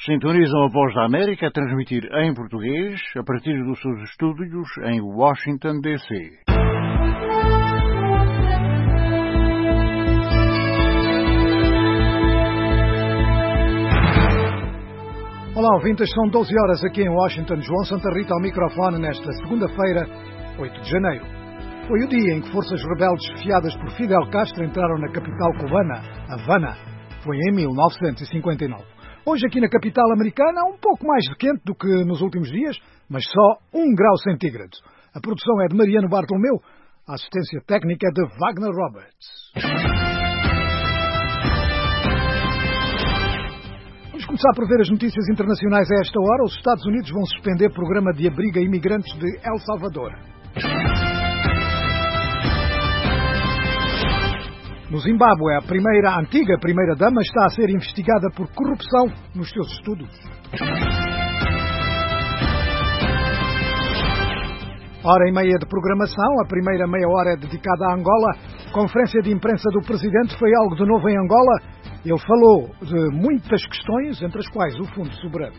Sintonizam a Voz da América a transmitir em português a partir dos seus estúdios em Washington, D.C. Olá, ouvintes, são 12 horas aqui em Washington. João Santa Rita ao microfone nesta segunda-feira, 8 de janeiro. Foi o dia em que forças rebeldes chefiadas por Fidel Castro entraram na capital cubana, Havana. Foi em 1959. Hoje aqui na capital americana, um pouco mais de quente do que nos últimos dias, mas só 1 grau centígrados. A produção é de Mariano Bartolomeu, a assistência técnica é de Wagner Roberts. Vamos começar por ver as notícias internacionais a esta hora. Os Estados Unidos vão suspender o programa de abrigo a imigrantes de El Salvador. No Zimbábue, a antiga primeira-dama está a ser investigada por corrupção nos seus estudos. Hora e meia de programação. A primeira meia hora é dedicada a Angola. Conferência de imprensa do Presidente foi algo de novo em Angola. Ele falou de muitas questões, entre as quais o Fundo Soberano.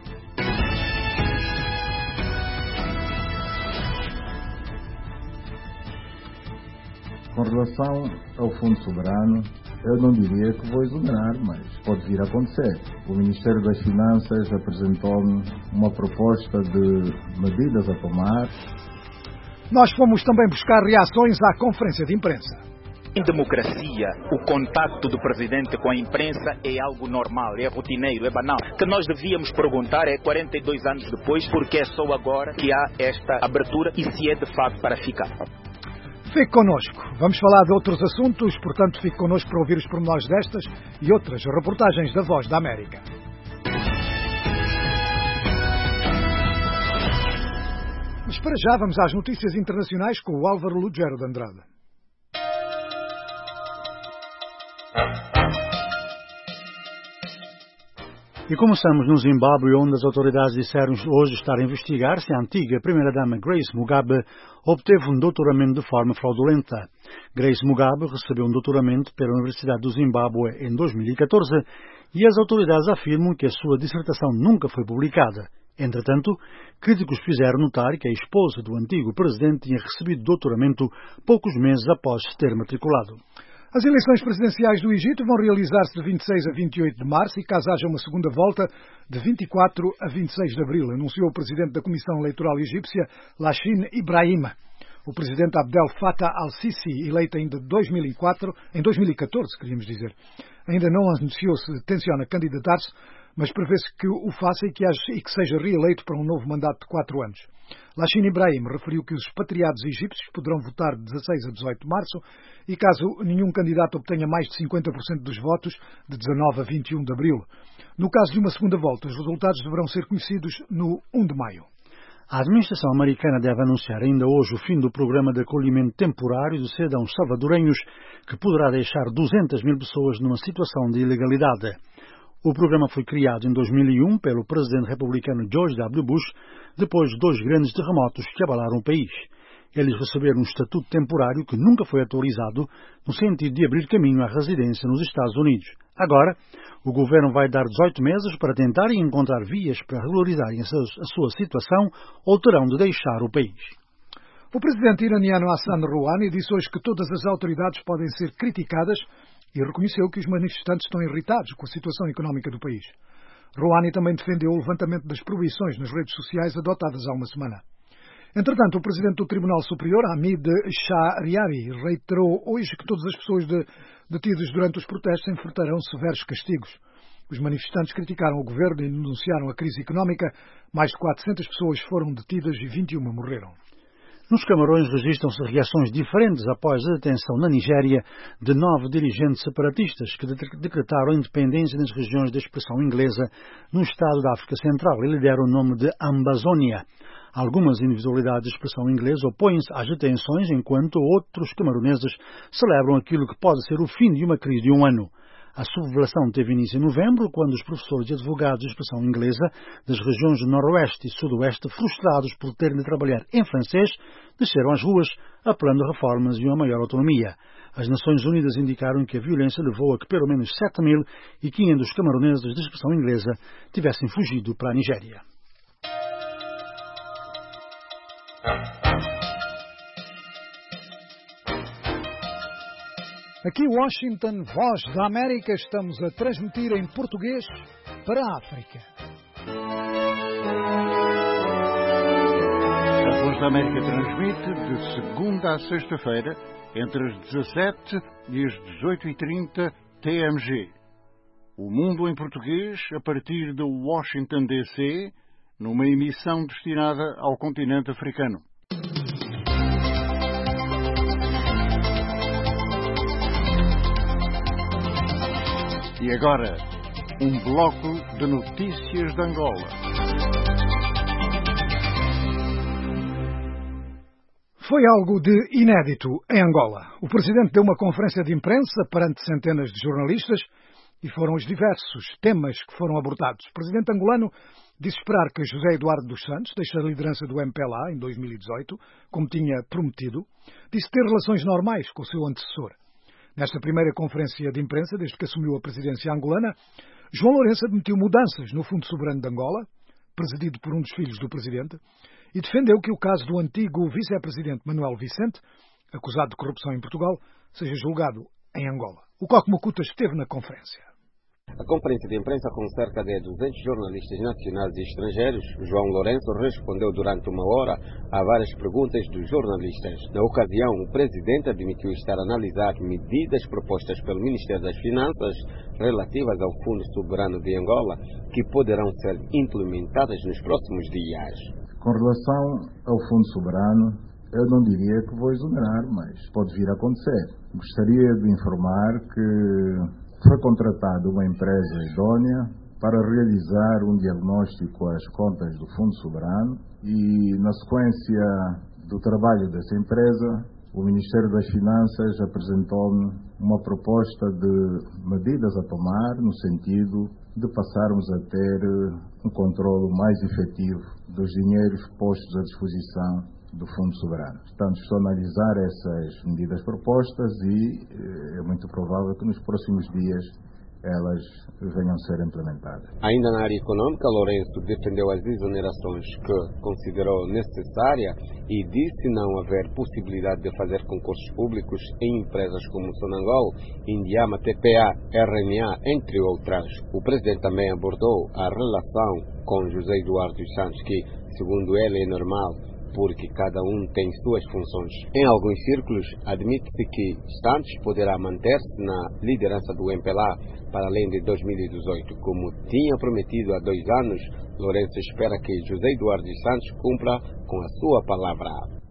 Com relação ao Fundo Soberano, eu não diria que vou exonerar, mas pode vir a acontecer. O Ministério das Finanças apresentou-me uma proposta de medidas a tomar. Nós fomos também buscar reações à conferência de imprensa. Em democracia, o contacto do Presidente com a imprensa é algo normal, é rotineiro, é banal. O que nós devíamos perguntar é 42 anos depois, porque é só agora que há esta abertura e se é de facto para ficar. Fique connosco. Vamos falar de outros assuntos, portanto fique connosco para ouvir os pormenores destas e outras reportagens da Voz da América. Mas para já vamos às notícias internacionais com o Álvaro Lugero de Andrade. E começamos no Zimbábue, onde as autoridades disseram hoje estar a investigar se a antiga primeira-dama Grace Mugabe obteve um doutoramento de forma fraudulenta. Grace Mugabe recebeu um doutoramento pela Universidade do Zimbábue em 2014 e as autoridades afirmam que a sua dissertação nunca foi publicada. Entretanto, críticos fizeram notar que a esposa do antigo presidente tinha recebido doutoramento poucos meses após se ter matriculado. As eleições presidenciais do Egito vão realizar-se de 26 a 28 de março e caso haja uma segunda volta, de 24 a 26 de abril, anunciou o presidente da Comissão Eleitoral Egípcia, Lachine Ibrahim. O presidente Abdel Fattah al-Sisi, eleito em 2014, queríamos dizer, ainda não anunciou se tenciona candidatar-se, mas prevê-se que o faça e que seja reeleito para um novo mandato de 4 anos. Lachine Ibrahim referiu que os expatriados egípcios poderão votar de 16 a 18 de março e caso nenhum candidato obtenha mais de 50% dos votos, de 19 a 21 de abril. No caso de uma segunda volta, os resultados deverão ser conhecidos no 1 de maio. A administração americana deve anunciar ainda hoje o fim do programa de acolhimento temporário de cidadãos salvadorenhos, que poderá deixar 200 mil pessoas numa situação de ilegalidade. O programa foi criado em 2001 pelo presidente republicano George W. Bush, depois de 2 grandes terremotos que abalaram o país. Eles receberam um estatuto temporário que nunca foi atualizado, no sentido de abrir caminho à residência nos Estados Unidos. Agora, o governo vai dar 18 meses para tentarem encontrar vias para regularizarem a sua situação ou terão de deixar o país. O presidente iraniano Hassan Rouhani disse hoje que todas as autoridades podem ser criticadas e reconheceu que os manifestantes estão irritados com a situação económica do país. Rouhani também defendeu o levantamento das proibições nas redes sociais adotadas há uma semana. Entretanto, o presidente do Tribunal Superior, Hamid Shahriari, reiterou hoje que todas as pessoas detidas durante os protestos enfrentarão severos castigos. Os manifestantes criticaram o governo e denunciaram a crise económica. Mais de 400 pessoas foram detidas e 21 morreram. Nos Camarões registram-se reações diferentes após a detenção na Nigéria de 9 dirigentes separatistas que decretaram a independência nas regiões de expressão inglesa no estado da África Central e lhe deram o nome de Ambazonia. Algumas individualidades de expressão inglesa opõem-se às detenções, enquanto outros camaroneses celebram aquilo que pode ser o fim de uma crise de 1 ano. A sublevação teve início em novembro, quando os professores e advogados de expressão inglesa das regiões do Noroeste e Sudoeste, frustrados por terem de trabalhar em francês, desceram às ruas, apelando a reformas e uma maior autonomia. As Nações Unidas indicaram que a violência levou a que pelo menos 7.500 camaroneses de expressão inglesa tivessem fugido para a Nigéria. Aqui Washington, Voz da América, estamos a transmitir em português para a África. A Voz da América transmite de segunda a sexta-feira, entre as 17 e as 18h30 TMG. O Mundo em Português, a partir de Washington, D.C., numa emissão destinada ao continente africano. E agora, um bloco de notícias de Angola. Foi algo de inédito em Angola. O presidente deu uma conferência de imprensa perante centenas de jornalistas e foram os diversos temas que foram abordados. O presidente angolano disse esperar que José Eduardo dos Santos deixe a liderança do MPLA em 2018, como tinha prometido. Disse ter relações normais com o seu antecessor. Nesta primeira conferência de imprensa, desde que assumiu a presidência angolana, João Lourenço admitiu mudanças no Fundo Soberano de Angola, presidido por um dos filhos do presidente, e defendeu que o caso do antigo vice-presidente Manuel Vicente, acusado de corrupção em Portugal, seja julgado em Angola. O Coque Mocuta esteve na conferência. A conferência de imprensa com cerca de 200 jornalistas nacionais e estrangeiros, João Lourenço respondeu durante uma hora a várias perguntas dos jornalistas. Na ocasião, o presidente admitiu estar a analisar medidas propostas pelo Ministério das Finanças relativas ao Fundo Soberano de Angola, que poderão ser implementadas nos próximos dias. Com relação ao Fundo Soberano, eu não diria que vou exonerar, mas pode vir a acontecer. Gostaria de informar que foi contratada uma empresa idônea para realizar um diagnóstico às contas do Fundo Soberano e, na sequência do trabalho dessa empresa, o Ministério das Finanças apresentou-me uma proposta de medidas a tomar no sentido de passarmos a ter um controle mais efetivo dos dinheiros postos à disposição do Fundo Soberano. Portanto, estou a analisar essas medidas propostas e é muito provável que nos próximos dias elas venham a ser implementadas. Ainda na área econômica, Lourenço defendeu as exonerações que considerou necessária e disse não haver possibilidade de fazer concursos públicos em empresas como Sonangol, Indiama, TPA, RNA, entre outras. O presidente também abordou a relação com José Eduardo dos Santos, que, segundo ele, é normal, porque cada um tem suas funções. Em alguns círculos, admite-se que Santos poderá manter-se na liderança do MPLA para além de 2018. Como tinha prometido há 2 anos, Lourenço espera que José Eduardo dos Santos cumpra com a sua palavra.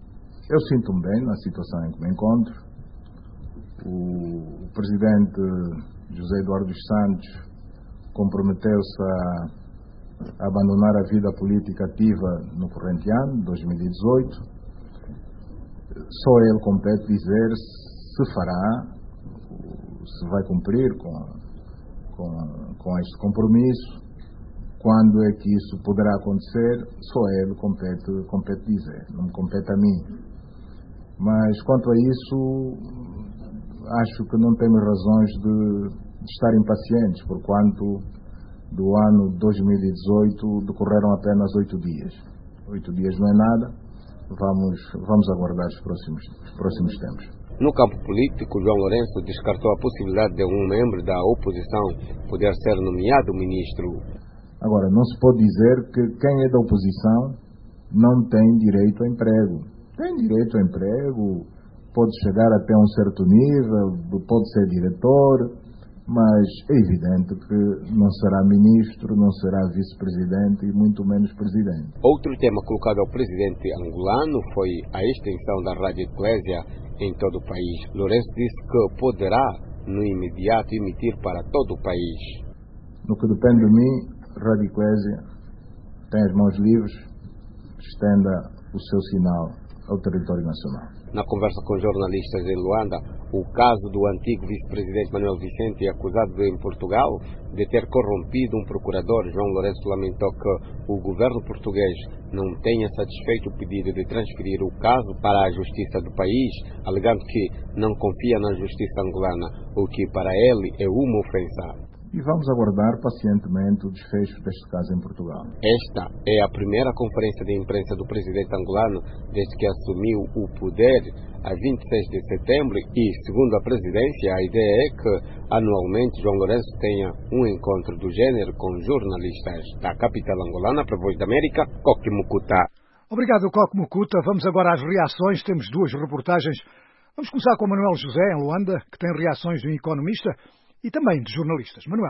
Eu sinto-me bem na situação em que me encontro. O presidente José Eduardo dos Santos comprometeu-se a abandonar a vida política ativa no corrente ano, 2018. Só ele compete dizer se fará, se vai cumprir com este compromisso, quando é que isso poderá acontecer, só ele compete dizer, não me compete a mim. Mas quanto a isso, acho que não temos razões de estar impacientes, porquanto do ano 2018 decorreram apenas 8 dias. 8 dias não é nada, vamos aguardar os próximos tempos. No campo político, João Lourenço descartou a possibilidade de um membro da oposição poder ser nomeado ministro. Agora, não se pode dizer que quem é da oposição não tem direito a emprego. Tem direito a emprego, pode chegar até um certo nível, pode ser diretor, mas é evidente que não será ministro, não será vice-presidente e muito menos presidente. Outro tema colocado ao presidente angolano foi a extensão da Rádio Eclésia em todo o país. Lourenço disse que poderá, no imediato, emitir para todo o país. No que depende de mim, a Rádio Eclésia tem as mãos livres, estenda o seu sinal ao território nacional. na conversa com jornalistas em Luanda, o caso do antigo vice-presidente Manuel Vicente, acusado em Portugal de ter corrompido um procurador. João Lourenço lamentou que o governo português não tenha satisfeito o pedido de transferir o caso para a justiça do país, alegando que não confia na justiça angolana, o que para ele é uma ofensa. E vamos aguardar pacientemente o desfecho deste caso em Portugal. Esta é a primeira conferência de imprensa do presidente angolano desde que assumiu o poder a 26 de setembro e, segundo a presidência, a ideia é que anualmente João Lourenço tenha um encontro do género com jornalistas da capital angolana. Para a Voz da América, Coque Mucuta. Obrigado, Coque Mucuta. Vamos agora às reações. Temos duas reportagens. Vamos começar com Manuel José, em Luanda, que tem reações de um economista e também de jornalistas. Manuel.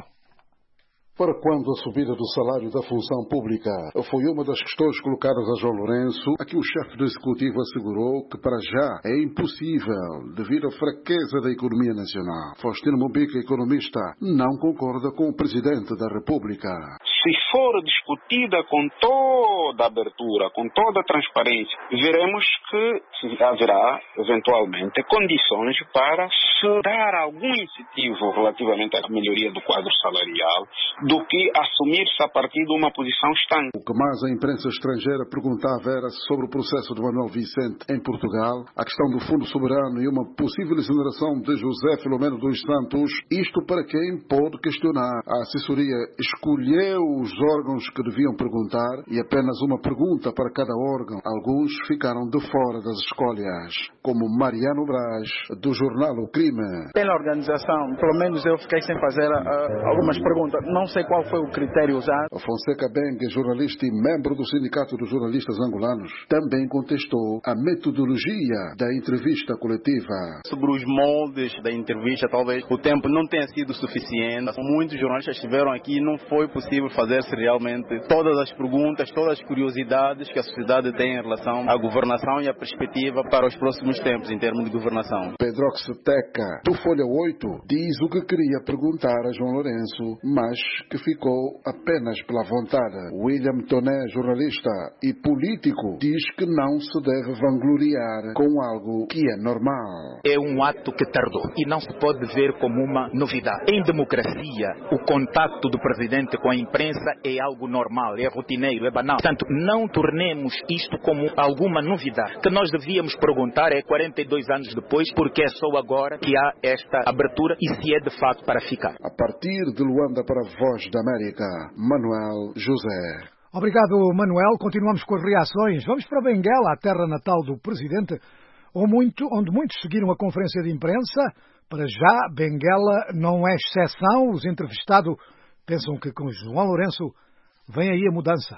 Para quando a subida do salário da função pública foi uma das questões colocadas a João Lourenço, aqui o chefe do Executivo assegurou que para já é impossível devido à fraqueza da economia nacional. Faustino Mumbica, economista, não concorda com o Presidente da República. Se for discutida com toda a abertura, com toda a transparência, veremos que haverá, eventualmente, condições para se dar algum incentivo relativamente à melhoria do quadro salarial, do que assumir-se a partir de uma posição estanque. O que mais a imprensa estrangeira perguntava era sobre o processo de Manuel Vicente em Portugal, a questão do Fundo Soberano e uma possível exoneração de José Filomeno dos Santos, isto para quem pode questionar. A assessoria escolheu os órgãos que deviam perguntar e apenas uma pergunta para cada órgão. Alguns ficaram de fora das escolhas, como Mariano Braz, do jornal O Crime. Pela organização, pelo menos eu fiquei sem fazer algumas perguntas. Não sei qual foi o critério usado. Fonseca Bengue, jornalista e membro do Sindicato dos Jornalistas Angolanos, também contestou a metodologia da entrevista coletiva. Sobre os moldes da entrevista, talvez o tempo não tenha sido suficiente. Muitos jornalistas estiveram aqui e não foi possível fazer-se realmente todas as perguntas, todas as curiosidades que a sociedade tem em relação à governação e à perspectiva para os próximos tempos em termos de governação. Pedrox Teca, do Folha 8, diz o que queria perguntar a João Lourenço, mas que ficou apenas pela vontade. William Toné, jornalista e político, diz que não se deve vangloriar com algo que é normal. É um ato que tardou e não se pode ver como uma novidade. Em democracia, o contacto do presidente com a imprensa é algo normal, é rotineiro, é banal. Portanto, não tornemos isto como alguma novidade. O que nós devíamos perguntar é 42 anos depois, porque é só agora que há esta abertura e se é de fato para ficar. A partir de Luanda para a Voz da América, Manuel José. Obrigado, Manuel. Continuamos com as reações. Vamos para Benguela, a terra natal do Presidente, onde muitos seguiram a conferência de imprensa. Para já, Benguela não é exceção. Os entrevistados pensam que com João Lourenço vem aí a mudança.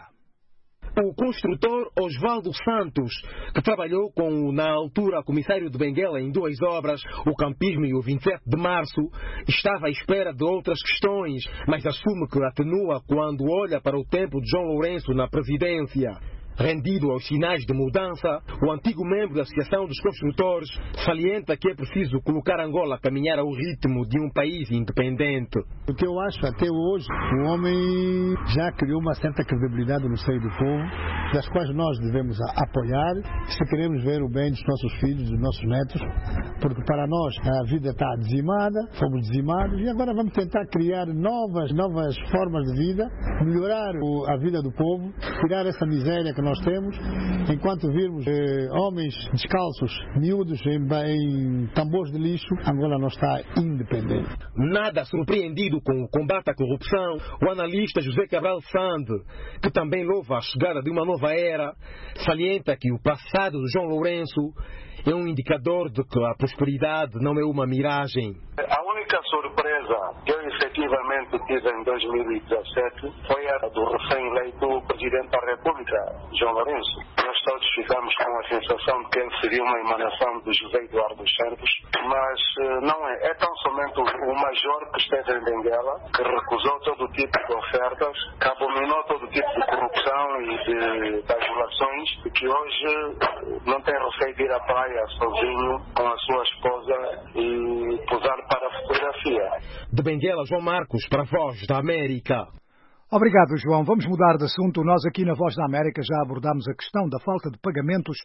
O construtor Osvaldo Santos, que trabalhou com, na altura, comissário de Benguela em duas obras, o Campismo e o 27 de Março, estava à espera de outras questões, mas assume que atenua quando olha para o tempo de João Lourenço na presidência. Rendido aos sinais de mudança, o antigo membro da Associação dos Construtores salienta que é preciso colocar Angola a caminhar ao ritmo de um país independente. O que eu acho até hoje, o homem já criou uma certa credibilidade no seio do povo, das quais nós devemos apoiar, se queremos ver o bem dos nossos filhos, dos nossos netos, porque para nós a vida está dizimada, fomos dizimados e agora vamos tentar criar novas formas de vida, melhorar a vida do povo, tirar essa miséria que nós temos, enquanto virmos homens descalços, miúdos em tambores de lixo, Angola não está independente. Nada surpreendido com o combate à corrupção, o analista José Cabral Sande, que também louva a chegada de uma nova era, salienta que o passado de João Lourenço é um indicador de que a prosperidade não é uma miragem. A única surpresa que eu efetivamente tive em 2017 foi a do recém-eleito Presidente da República, João Lourenço. Nós todos ficamos com a sensação de que ele seria uma emanação de José Eduardo dos Santos, mas não é. É tão somente o major que esteve em Benguela, que recusou todo tipo de ofertas, que abominou todo tipo de corrupção e de bajulações, e que hoje não tem receio de ir à praia sozinho com a sua esposa e posar para a fotografia. De Benguela, João Marcos, para a Voz da América. Obrigado, João. Vamos mudar de assunto. Nós aqui na Voz da América já abordámos a questão da falta de pagamentos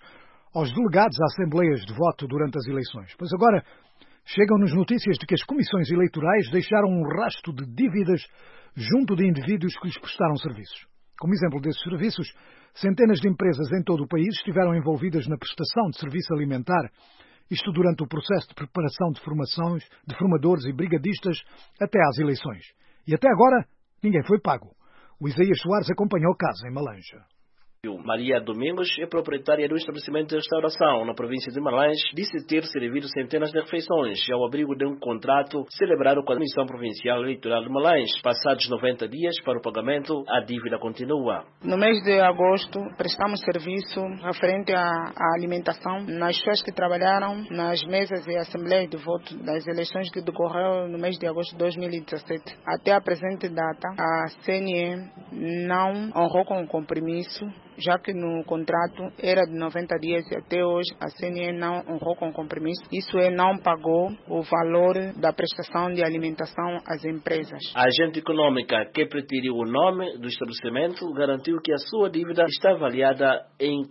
aos delegados a assembleias de voto durante as eleições. Pois agora chegam-nos notícias de que as comissões eleitorais deixaram um rastro de dívidas junto de indivíduos que lhes prestaram serviços. Como exemplo desses serviços, centenas de empresas em todo o país estiveram envolvidas na prestação de serviço alimentar, isto durante o processo de preparação de formações de formadores e brigadistas até às eleições. E até agora, ninguém foi pago. O Isaías Soares acompanhou o caso em Malanja. Maria Domingos é proprietária do estabelecimento de restauração na província de Malanje, disse ter servido centenas de refeições ao abrigo de um contrato celebrado com a Comissão Provincial Eleitoral de Malanje. Passados 90 dias para o pagamento, a dívida continua. No mês de agosto, prestamos serviço referente à alimentação nas pessoas que trabalharam nas mesas e assembleias de voto das eleições que decorreram no mês de agosto de 2017. Até a presente data, a CNE não honrou com o compromisso, já que no contrato era de 90 dias e até hoje a CNE não honrou com o compromisso. Isso não pagou o valor da prestação de alimentação às empresas. A agente econômica que pretiriu o nome do estabelecimento garantiu que a sua dívida está avaliada em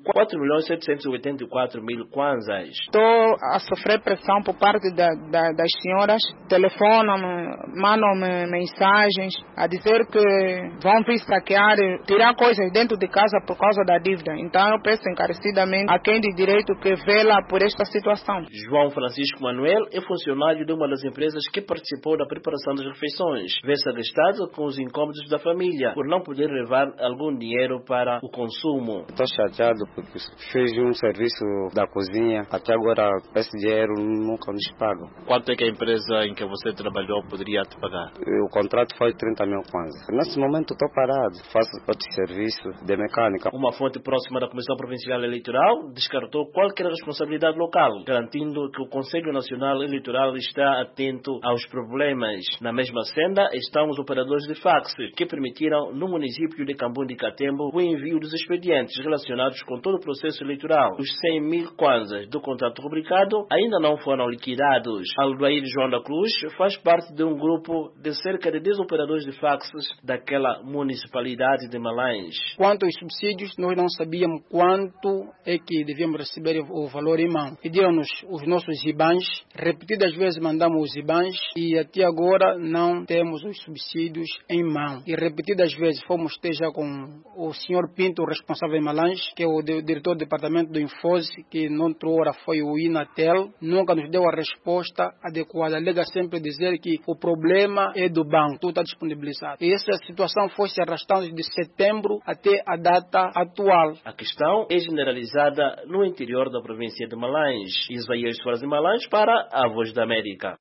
4.784.000 kwanzas. Estou a sofrer pressão por parte das senhoras. Telefonam-me, mandam-me mensagens a dizer que vão vir saquear, tirar coisas dentro de casa por causa da dívida. Então eu peço encarecidamente a quem de direito que vela por esta situação. João Francisco Manuel é funcionário de uma das empresas que participou da preparação das refeições. Vê-se agastado com os incômodos da família por não poder levar algum dinheiro para o consumo. Estou chateado porque fiz um serviço da cozinha, até agora esse dinheiro nunca nos paga. Quanto é que a empresa em que você trabalhou poderia te pagar? O contrato foi 30 mil kwanzas. Nesse momento estou parado, faço outro serviço de mecânica. Uma fonte próxima da Comissão Provincial Eleitoral descartou qualquer responsabilidade local, garantindo que o Conselho Nacional Eleitoral está atento aos problemas. Na mesma senda estão os operadores de fax, que permitiram no município de Cambum de Catembo o envio dos expedientes relacionados com todo o processo eleitoral. Os 100.000 kwanzas do contrato rubricado ainda não foram liquidados. Aldoair João da Cruz faz parte de um grupo de cerca de 10 operadores de faxes daquela municipalidade de Malanje. Quanto aos subsídios, nós não sabíamos quanto é que devíamos receber o valor em mão. Pediram-nos os nossos IBANs, repetidas vezes mandamos os IBANs e até agora não temos os subsídios em mão. E repetidas vezes fomos ter já com o senhor Pinto, o responsável em Malanje, que é o diretor do departamento do Infose, que noutra hora foi o Inatel, nunca nos deu a resposta adequada. Alega sempre dizer que o problema é do banco, tudo está disponibilizado. E essa situação foi se arrastando de setembro até a data atual. A questão é generalizada no interior da província de Malanje. Isaías Soares de Malanje para a Voz da América.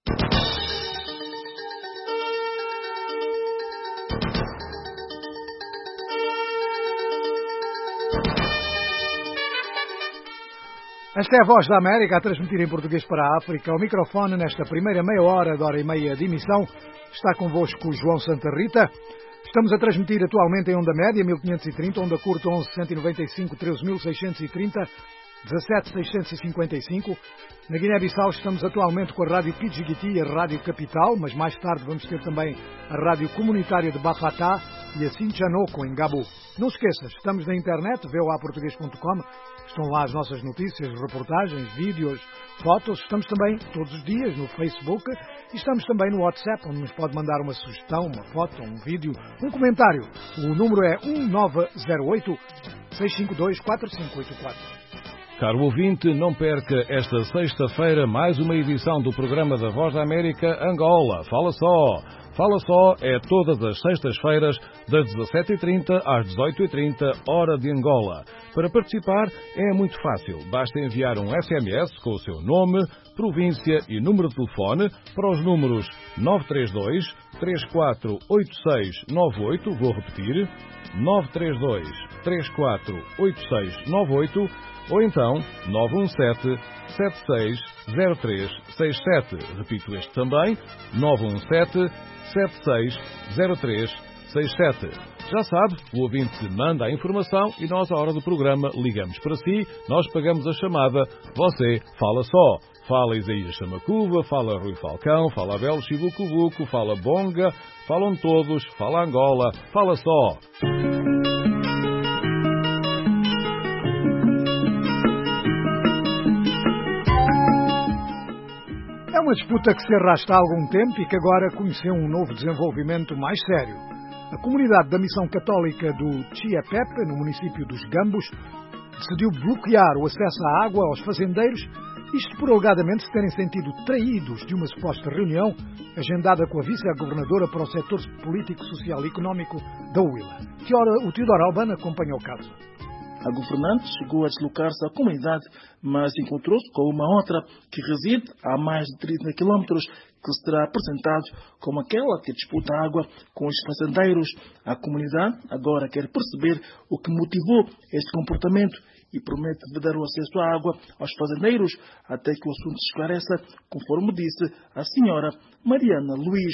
Esta é a Voz da América a transmitir em português para a África. O microfone nesta primeira meia hora e meia de emissão está convosco João Santa Rita. Estamos a transmitir atualmente em onda média 1530, onda curta 11.195, 13.630, 17.655. Na Guiné-Bissau estamos atualmente com a Rádio Pidjigiti e a Rádio Capital, mas mais tarde vamos ter também a Rádio Comunitária de Bafatá e a Sinchanoco em Gabu. Não se esqueça, estamos na internet, voaportuguês.com, estão lá as nossas notícias, reportagens, vídeos, fotos. Estamos também todos os dias no Facebook e estamos também no WhatsApp, onde nos pode mandar uma sugestão, uma foto, um vídeo, um comentário. O número é 1908-652-4584. Caro ouvinte, não perca esta sexta-feira mais uma edição do programa da Voz da América Angola. Fala só! Fala só é todas as sextas-feiras, das 17h30 às 18h30, hora de Angola. Para participar é muito fácil. Basta enviar um SMS com o seu nome, província e número de telefone para os números 932 348698, vou repetir, 932 348698, ou então 917 760367. Repito este também, 917 760367. Já sabe, o ouvinte manda a informação e nós, à hora do programa, ligamos para si, nós pagamos a chamada, você fala só. Fala Isaías Chamacuva, fala Rui Falcão, fala Abel Chibucubuco, fala Bonga, falam todos, fala Angola, fala só. uma disputa que se arrasta há algum tempo e que agora conheceu um novo desenvolvimento mais sério. A comunidade da Missão Católica do Chiapepe, no município dos Gambos, decidiu bloquear o acesso à água aos fazendeiros, isto por alegadamente se terem sentido traídos de uma suposta reunião agendada com a vice-governadora para o setor político, social e económico da Huila. O Teodoro Albano acompanha o caso. A governante chegou a deslocar-se à comunidade, mas encontrou-se com uma outra que reside a mais de 30 quilómetros, que se terá apresentado como aquela que disputa água com os fazendeiros. A comunidade agora quer perceber o que motivou este comportamento e promete vedar o acesso à água aos fazendeiros até que o assunto se esclareça, conforme disse a senhora Mariana Luiz.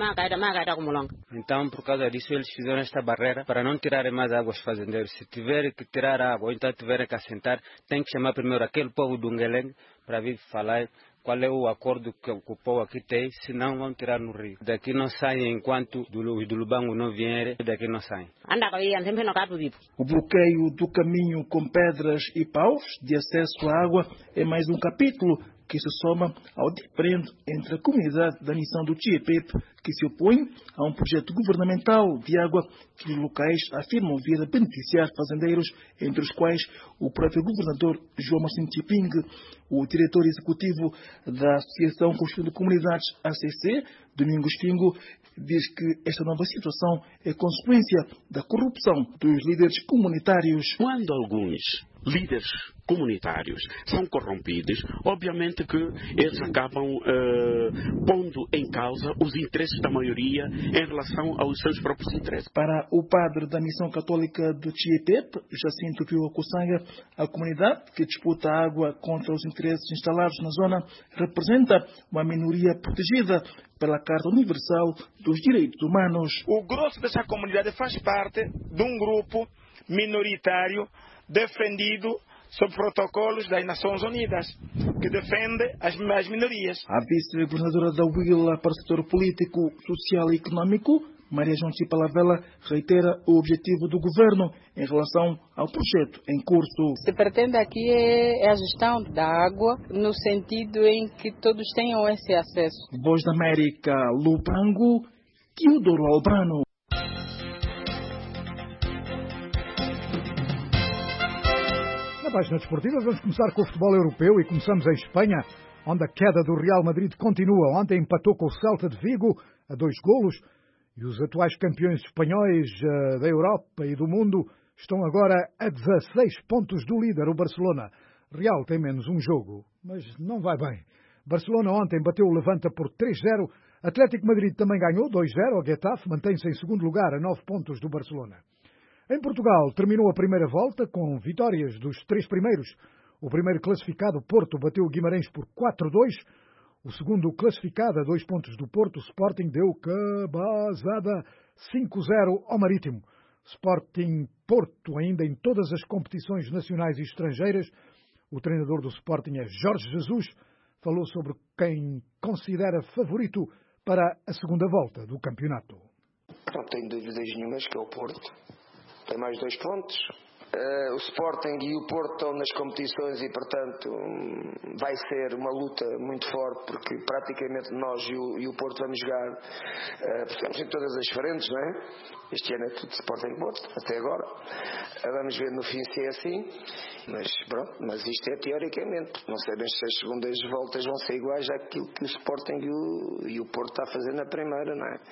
Então, por causa disso, eles fizeram esta barreira para não tirarem mais água aos fazendeiros. Se tiverem que tirar água ou então tiverem que assentar, tem que chamar primeiro aquele povo do Ngeleng para vir falar qual é o acordo que o povo aqui tem, senão vão tirar no rio. Daqui não saem enquanto os do Lubango não vierem, daqui não saem. O bloqueio do caminho com pedras e paus de acesso à água é mais um capítulo que se soma ao diferendo entre a comunidade da missão do Chiapepe, que se opõe a um projeto governamental de água que os locais afirmam vir a beneficiar fazendeiros, entre os quais o próprio governador João Marcinho Chiping. O diretor executivo da Associação Construindo Comunidades, ACC, Domingos Fingo, diz que esta nova situação é consequência da corrupção dos líderes comunitários. Quando alguns líderes comunitários são corrompidos, obviamente que eles acabam pondo em causa os interesses da maioria em relação aos seus próprios interesses. Para o padre da Missão Católica do Chiapepe, Jacinto Pio Coçanga, a comunidade que disputa a água contra os interesses instalados na zona representa uma minoria protegida pela Carta Universal dos Direitos Humanos. O grosso dessa comunidade faz parte de um grupo minoritário defendido sob protocolos das Nações Unidas, que defende as minorias. A vice-governadora da Huila para o setor político, social e económico, Maria João Cipalavela, reitera o objetivo do governo em relação ao projeto em curso. O que se pretende aqui é a gestão da água, no sentido em que todos tenham esse acesso. Voz da América, Lubango, Teodoro Albano. Na página desportiva vamos começar com o futebol europeu e começamos em Espanha, onde a queda do Real Madrid continua. Ontem empatou com o Celta de Vigo a 2 golos e os atuais campeões espanhóis da Europa e do mundo estão agora a 16 pontos do líder, o Barcelona. Real tem menos um jogo, mas não vai bem. Barcelona ontem bateu o Levante por 3-0. Atlético Madrid também ganhou 2-0 ao Getafe, mantém-se em segundo lugar a 9 pontos do Barcelona. Em Portugal, terminou a primeira volta com vitórias dos 3 primeiros. O primeiro classificado, Porto, bateu o Guimarães por 4-2. O segundo classificado, a 2 pontos do Porto, Sporting, deu cabazada 5-0 ao Marítimo. Sporting Porto, ainda em todas as competições nacionais e estrangeiras. O treinador do Sporting é Jorge Jesus. Falou sobre quem considera favorito para a segunda volta do campeonato. Não tenho dúvidas nenhumas que é o Porto. Tem mais 2 pontos. O Sporting e o Porto estão nas competições e, portanto, vai ser uma luta muito forte, porque praticamente nós e o Porto vamos jogar, porque estamos em todas as frentes, não é? Este ano é tudo Sporting e Porto, até agora. Vamos ver no fim se é assim, mas pronto, mas isto é teoricamente. Não sabemos se as segundas voltas vão ser iguais àquilo que o Sporting e o Porto está a fazer na primeira, não é?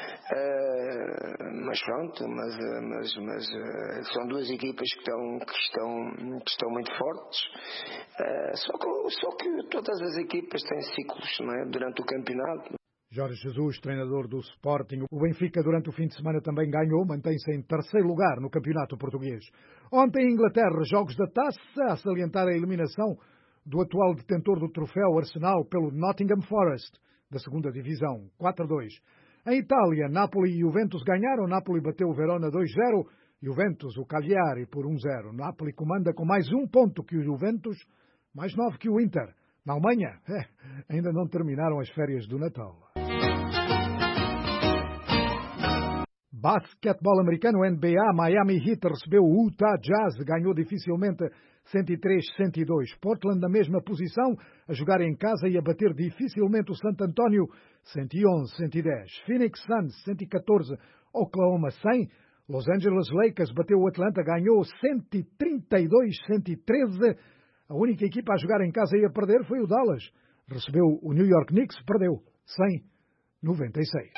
Mas pronto, mas são 2 equipas que estão muito fortes. Só que todas as equipas têm ciclos, não é? Durante o campeonato. Jorge Jesus, treinador do Sporting. O Benfica durante o fim de semana também ganhou, mantém-se em terceiro lugar no campeonato português. Ontem em Inglaterra, jogos da taça, a salientar a eliminação do atual detentor do troféu Arsenal pelo Nottingham Forest, da segunda divisão, 4-2. Em Itália, Napoli e Juventus ganharam. Napoli bateu o Verona 2-0. Juventus, o Cagliari, por 1-0. Napoli comanda com mais 1 ponto que o Juventus, mais 9 que o Inter. Na Alemanha, ainda não terminaram as férias do Natal. Basquetebol americano NBA, Miami Heat recebeu o Utah Jazz, ganhou dificilmente 103-102. Portland na mesma posição, a jogar em casa e a bater dificilmente o San Antonio 111-110. Phoenix Suns 114, Oklahoma 100. Los Angeles Lakers bateu o Atlanta, ganhou 132-113. A única equipa a jogar em casa e a perder foi o Dallas. Recebeu o New York Knicks, perdeu 100-96.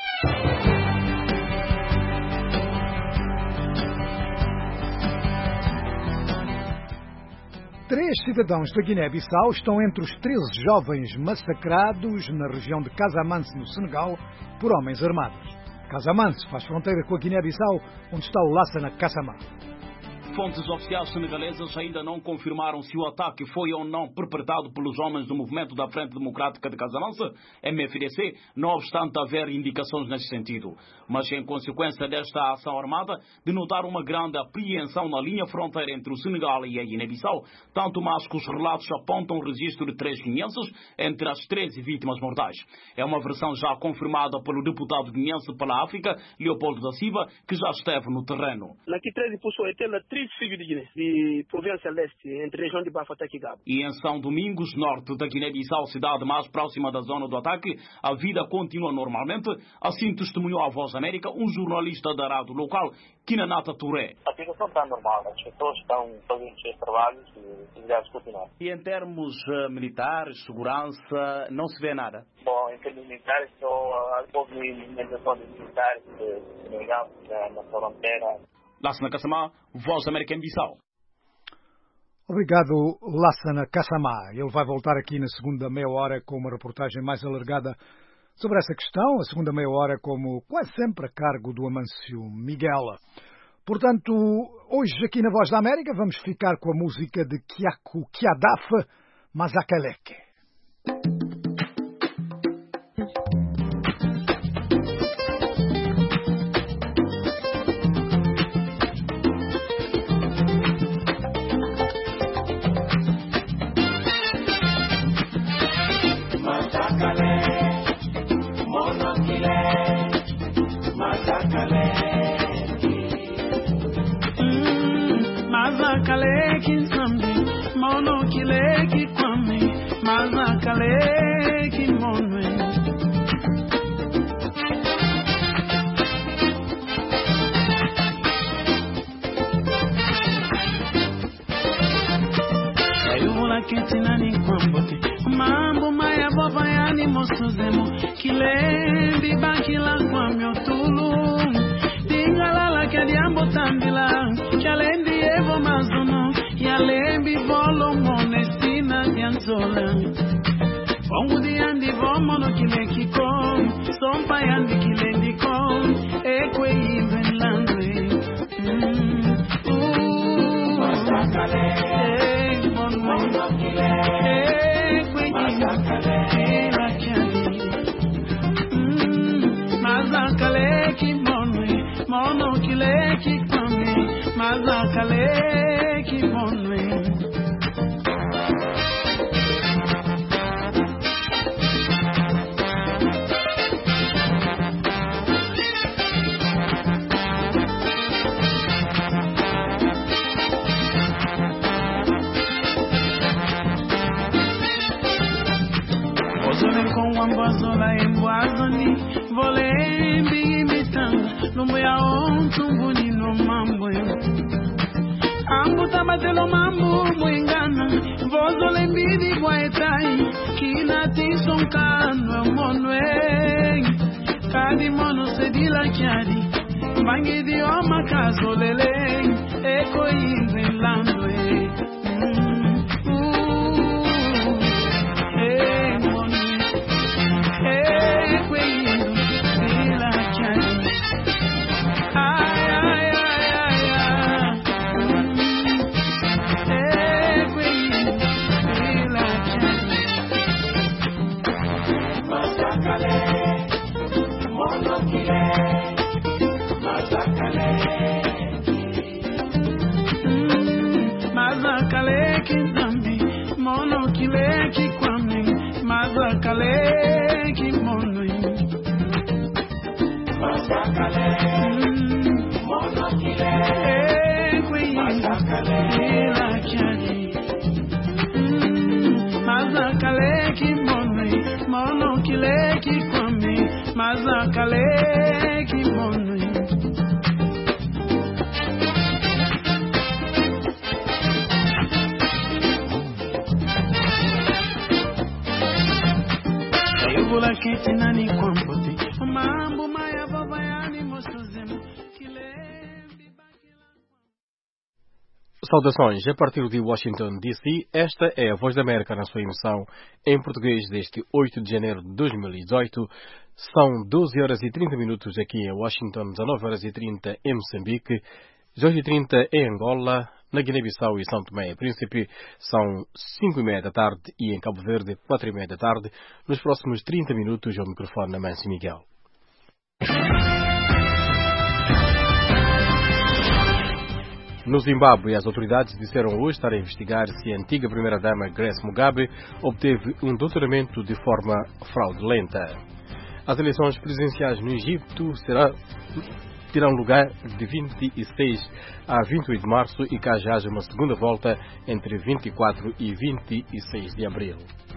Três cidadãos da Guiné-Bissau estão entre os 13 jovens massacrados na região de Casamance, no Senegal, por homens armados. Casamance faz fronteira com a Guiné-Bissau, onde está o Lassana Kasama. Fontes oficiais senegalesas ainda não confirmaram se o ataque foi ou não perpetrado pelos homens do Movimento da Frente Democrática de Casamance, MFDC, não obstante haver indicações nesse sentido. Mas, em consequência desta ação armada, denotar uma grande apreensão na linha fronteira entre o Senegal e a Guiné-Bissau, tanto mais que os relatos apontam o registro de 3 guineenses entre as 13 vítimas mortais. É uma versão já confirmada pelo deputado guineense pela África, Leopoldo da Silva, que já esteve no terreno. Filho de Guiné, de Província Leste, entre a região de Bafata e Gabo. E em São Domingos, norte da Guiné-Bissau, cidade mais próxima da zona do ataque, a vida continua normalmente. Assim testemunhou à Voz da América um jornalista da rádio local, Kinanata Touré. A situação está normal, as pessoas estão fazendo os seus trabalhos e atividades continuam. E em termos militares, segurança, não se vê nada? Bom, em termos militares, só houve movimentação de militares de Senegal, na fronteira. Lassana Kasama, Voz da América em Bissau. Obrigado, Lassana Kasama. Ele vai voltar aqui na segunda meia hora com uma reportagem mais alargada sobre essa questão. A segunda meia hora, como quase sempre, a cargo do Amâncio Miguel. Portanto, hoje aqui na Voz da América vamos ficar com a música de Kiaku Kiadaf Mazakaleke. Mazakaleki sambi, mono kileki kwami, mazakaleki monwe. Ayula ketinani kwambote, mambo maya baba yani mosuzemo, kilembi bakila kwami otulu. Dingalala kadiambo tambila, chalendi evo mazono, yalembi volo monestina dianzola. Fongu diandi vomono kileki kom, sompa yandi kilendi kom, ekwe ibenlandwe. Masakale, mono kile, ekwe ibenlandwe. Masakale kimonwe. Mono kileki kwame, mazakaleki monwe. Ozole con wambazola embwazoni, volembi imitanga. Lumbu ya ontungu ni no mambo Ambu tabatelo mambu mwingana Vozo lembidi kwa etai Kina tison kanwe monwe Kadi mono sedila kiari Bangi di oma kazo lele Eko inve landwe monwe Ekwe inve sedila kiari Mazakale ki monui, mono kile ki kwame, mazakale ki monui. Ayubula kiti nani kwampote, mambo maya baba yani mostozemo, Saudações, a partir de Washington, D.C., esta é a Voz da América na sua emissão em português deste 8 de janeiro de 2018. São 12 horas e 30 minutos aqui em Washington, 19 horas e 30 em Moçambique, 18 e 30 em Angola, na Guiné-Bissau e São Tomé e Príncipe. São 5 e meia da tarde e em Cabo Verde, 4 e meia da tarde. Nos próximos 30 minutos, ao microfone na Mansi Miguel. No Zimbábue, as autoridades disseram hoje estar a investigar se a antiga primeira-dama Grace Mugabe obteve um doutoramento de forma fraudulenta. As eleições presidenciais no Egito terão lugar de 26 a 28 de março e caso haja uma segunda volta entre 24 e 26 de abril.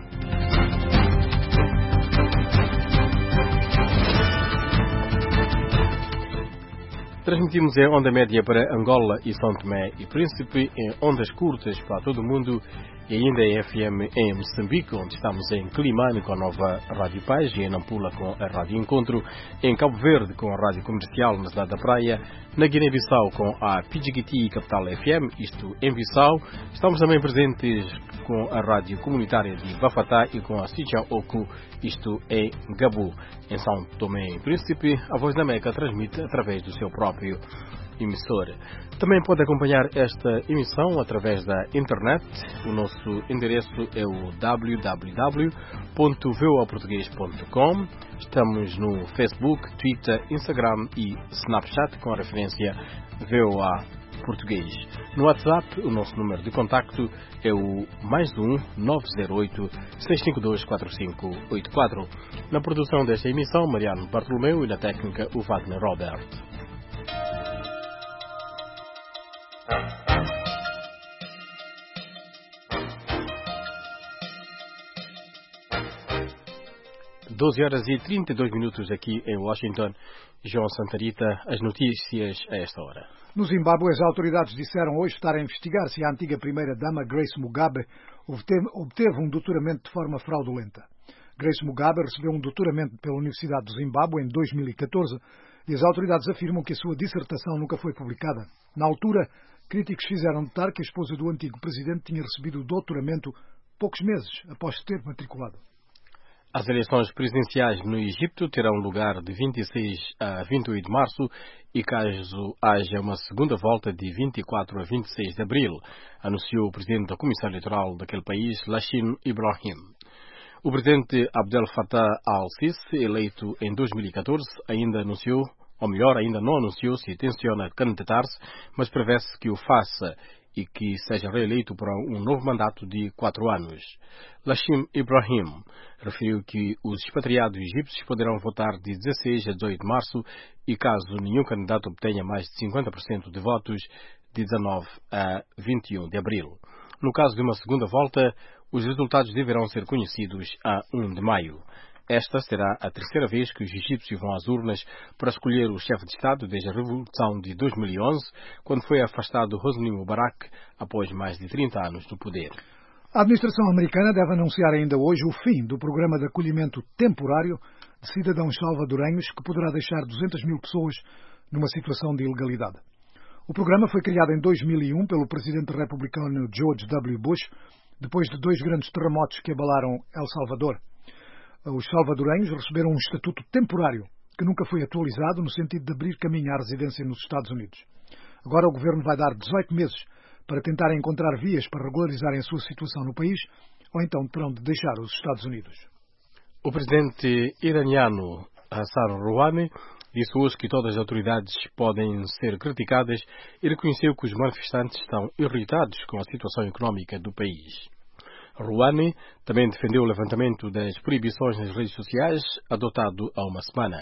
Transmitimos em onda média para Angola e São Tomé e Príncipe, em ondas curtas para todo o mundo e ainda em FM em Moçambique, onde estamos em Climane com a nova Rádio Paz e em Nampula com a Rádio Encontro, em Cabo Verde com a Rádio Comercial na cidade da Praia, na Guiné-Bissau com a Pidjigiti Capital FM, isto em Bissau. Estamos também presentes com a Rádio Comunitária de Bafatá e com a Sicha Oku, isto em Gabu. Em São Tomé e Príncipe, a Voz da América transmite através do seu próprio emissor. Também pode acompanhar esta emissão através da internet. O nosso endereço é o www.voaportugues.com. Estamos no Facebook, Twitter, Instagram e Snapchat com a referência VOA Português. No WhatsApp, o nosso número de contacto é o +1 908 652 4584. Na produção desta emissão, Mariano Bartolomeu, e na técnica, o Wagner Robert. Doze horas e 32 minutos aqui em Washington. João Santarita, as notícias a esta hora. No Zimbábue, as autoridades disseram hoje estar a investigar se a antiga primeira-dama Grace Mugabe obteve um doutoramento de forma fraudulenta. Grace Mugabe recebeu um doutoramento pela Universidade do Zimbábue em 2014 e as autoridades afirmam que a sua dissertação nunca foi publicada. Na altura, críticos fizeram notar que a esposa do antigo presidente tinha recebido o doutoramento poucos meses após se ter matriculado. As eleições presidenciais no Egito terão lugar de 26 a 28 de março e caso haja uma segunda volta de 24 a 26 de abril, anunciou o presidente da Comissão Eleitoral daquele país, Lachine Ibrahim. O presidente Abdel Fattah al-Sisi, eleito em 2014, ainda não anunciou se tenciona candidatar-se, mas prevê-se que o faça e que seja reeleito para um novo mandato de 4 anos. Lachine Ibrahim referiu que os expatriados egípcios poderão votar de 16 a 18 de março e, caso nenhum candidato obtenha mais de 50% de votos, de 19 a 21 de abril. No caso de uma segunda volta, os resultados deverão ser conhecidos a 1 de maio. Esta será a terceira vez que os egípcios vão às urnas para escolher o chefe de Estado desde a Revolução de 2011, quando foi afastado Hosni Mubarak após mais de 30 anos no poder. A administração americana deve anunciar ainda hoje o fim do programa de acolhimento temporário de cidadãos salvadorenhos que poderá deixar 200 mil pessoas numa situação de ilegalidade. O programa foi criado em 2001 pelo presidente republicano George W. Bush, depois de 2 grandes terremotos que abalaram El Salvador. Os salvadorenhos receberam um estatuto temporário, que nunca foi atualizado no sentido de abrir caminho à residência nos Estados Unidos. Agora o governo vai dar 18 meses para tentar encontrar vias para regularizarem a sua situação no país, ou então terão de deixar os Estados Unidos. O presidente iraniano Hassan Rouhani disse hoje que todas as autoridades podem ser criticadas e reconheceu que os manifestantes estão irritados com a situação económica do país. Rouhani também defendeu o levantamento das proibições nas redes sociais, adotado há uma semana.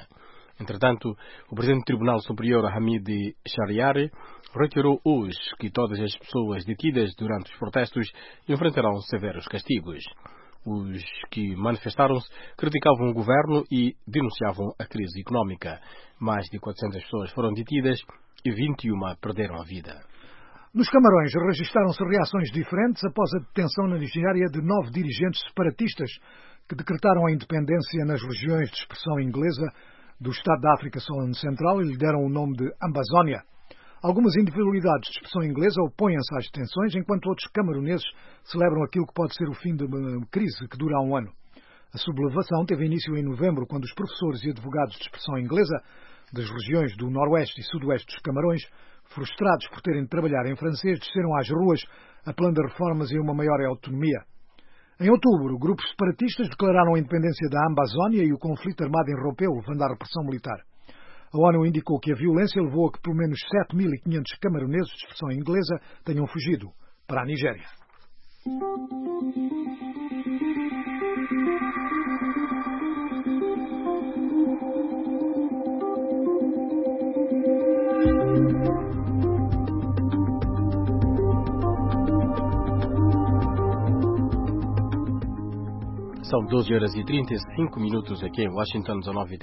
Entretanto, o presidente do Tribunal Superior, Hamid Shariari, reiterou hoje que todas as pessoas detidas durante os protestos enfrentarão severos castigos. Os que manifestaram-se criticavam o governo e denunciavam a crise económica. Mais de 400 pessoas foram detidas e 21 perderam a vida. Nos Camarões registaram-se reações diferentes após a detenção na Nigéria de 9 dirigentes separatistas que decretaram a independência nas regiões de expressão inglesa do Estado da África Central e lhe deram o nome de Amazónia. Algumas individualidades de expressão inglesa opõem-se às detenções, enquanto outros camaroneses celebram aquilo que pode ser o fim de uma crise que dura há um ano. A sublevação teve início em novembro, quando os professores e advogados de expressão inglesa das regiões do Noroeste e Sudoeste dos Camarões, frustrados por terem de trabalhar em francês, desceram às ruas apelando a reformas e a uma maior autonomia. Em outubro, grupos separatistas declararam a independência da Amazónia e o conflito armado irrompeu, levando à repressão militar. A ONU indicou que a violência levou a que pelo menos 7.500 camaroneses de expressão inglesa tenham fugido para a Nigéria. São 12 horas e 35 minutos aqui em Washington,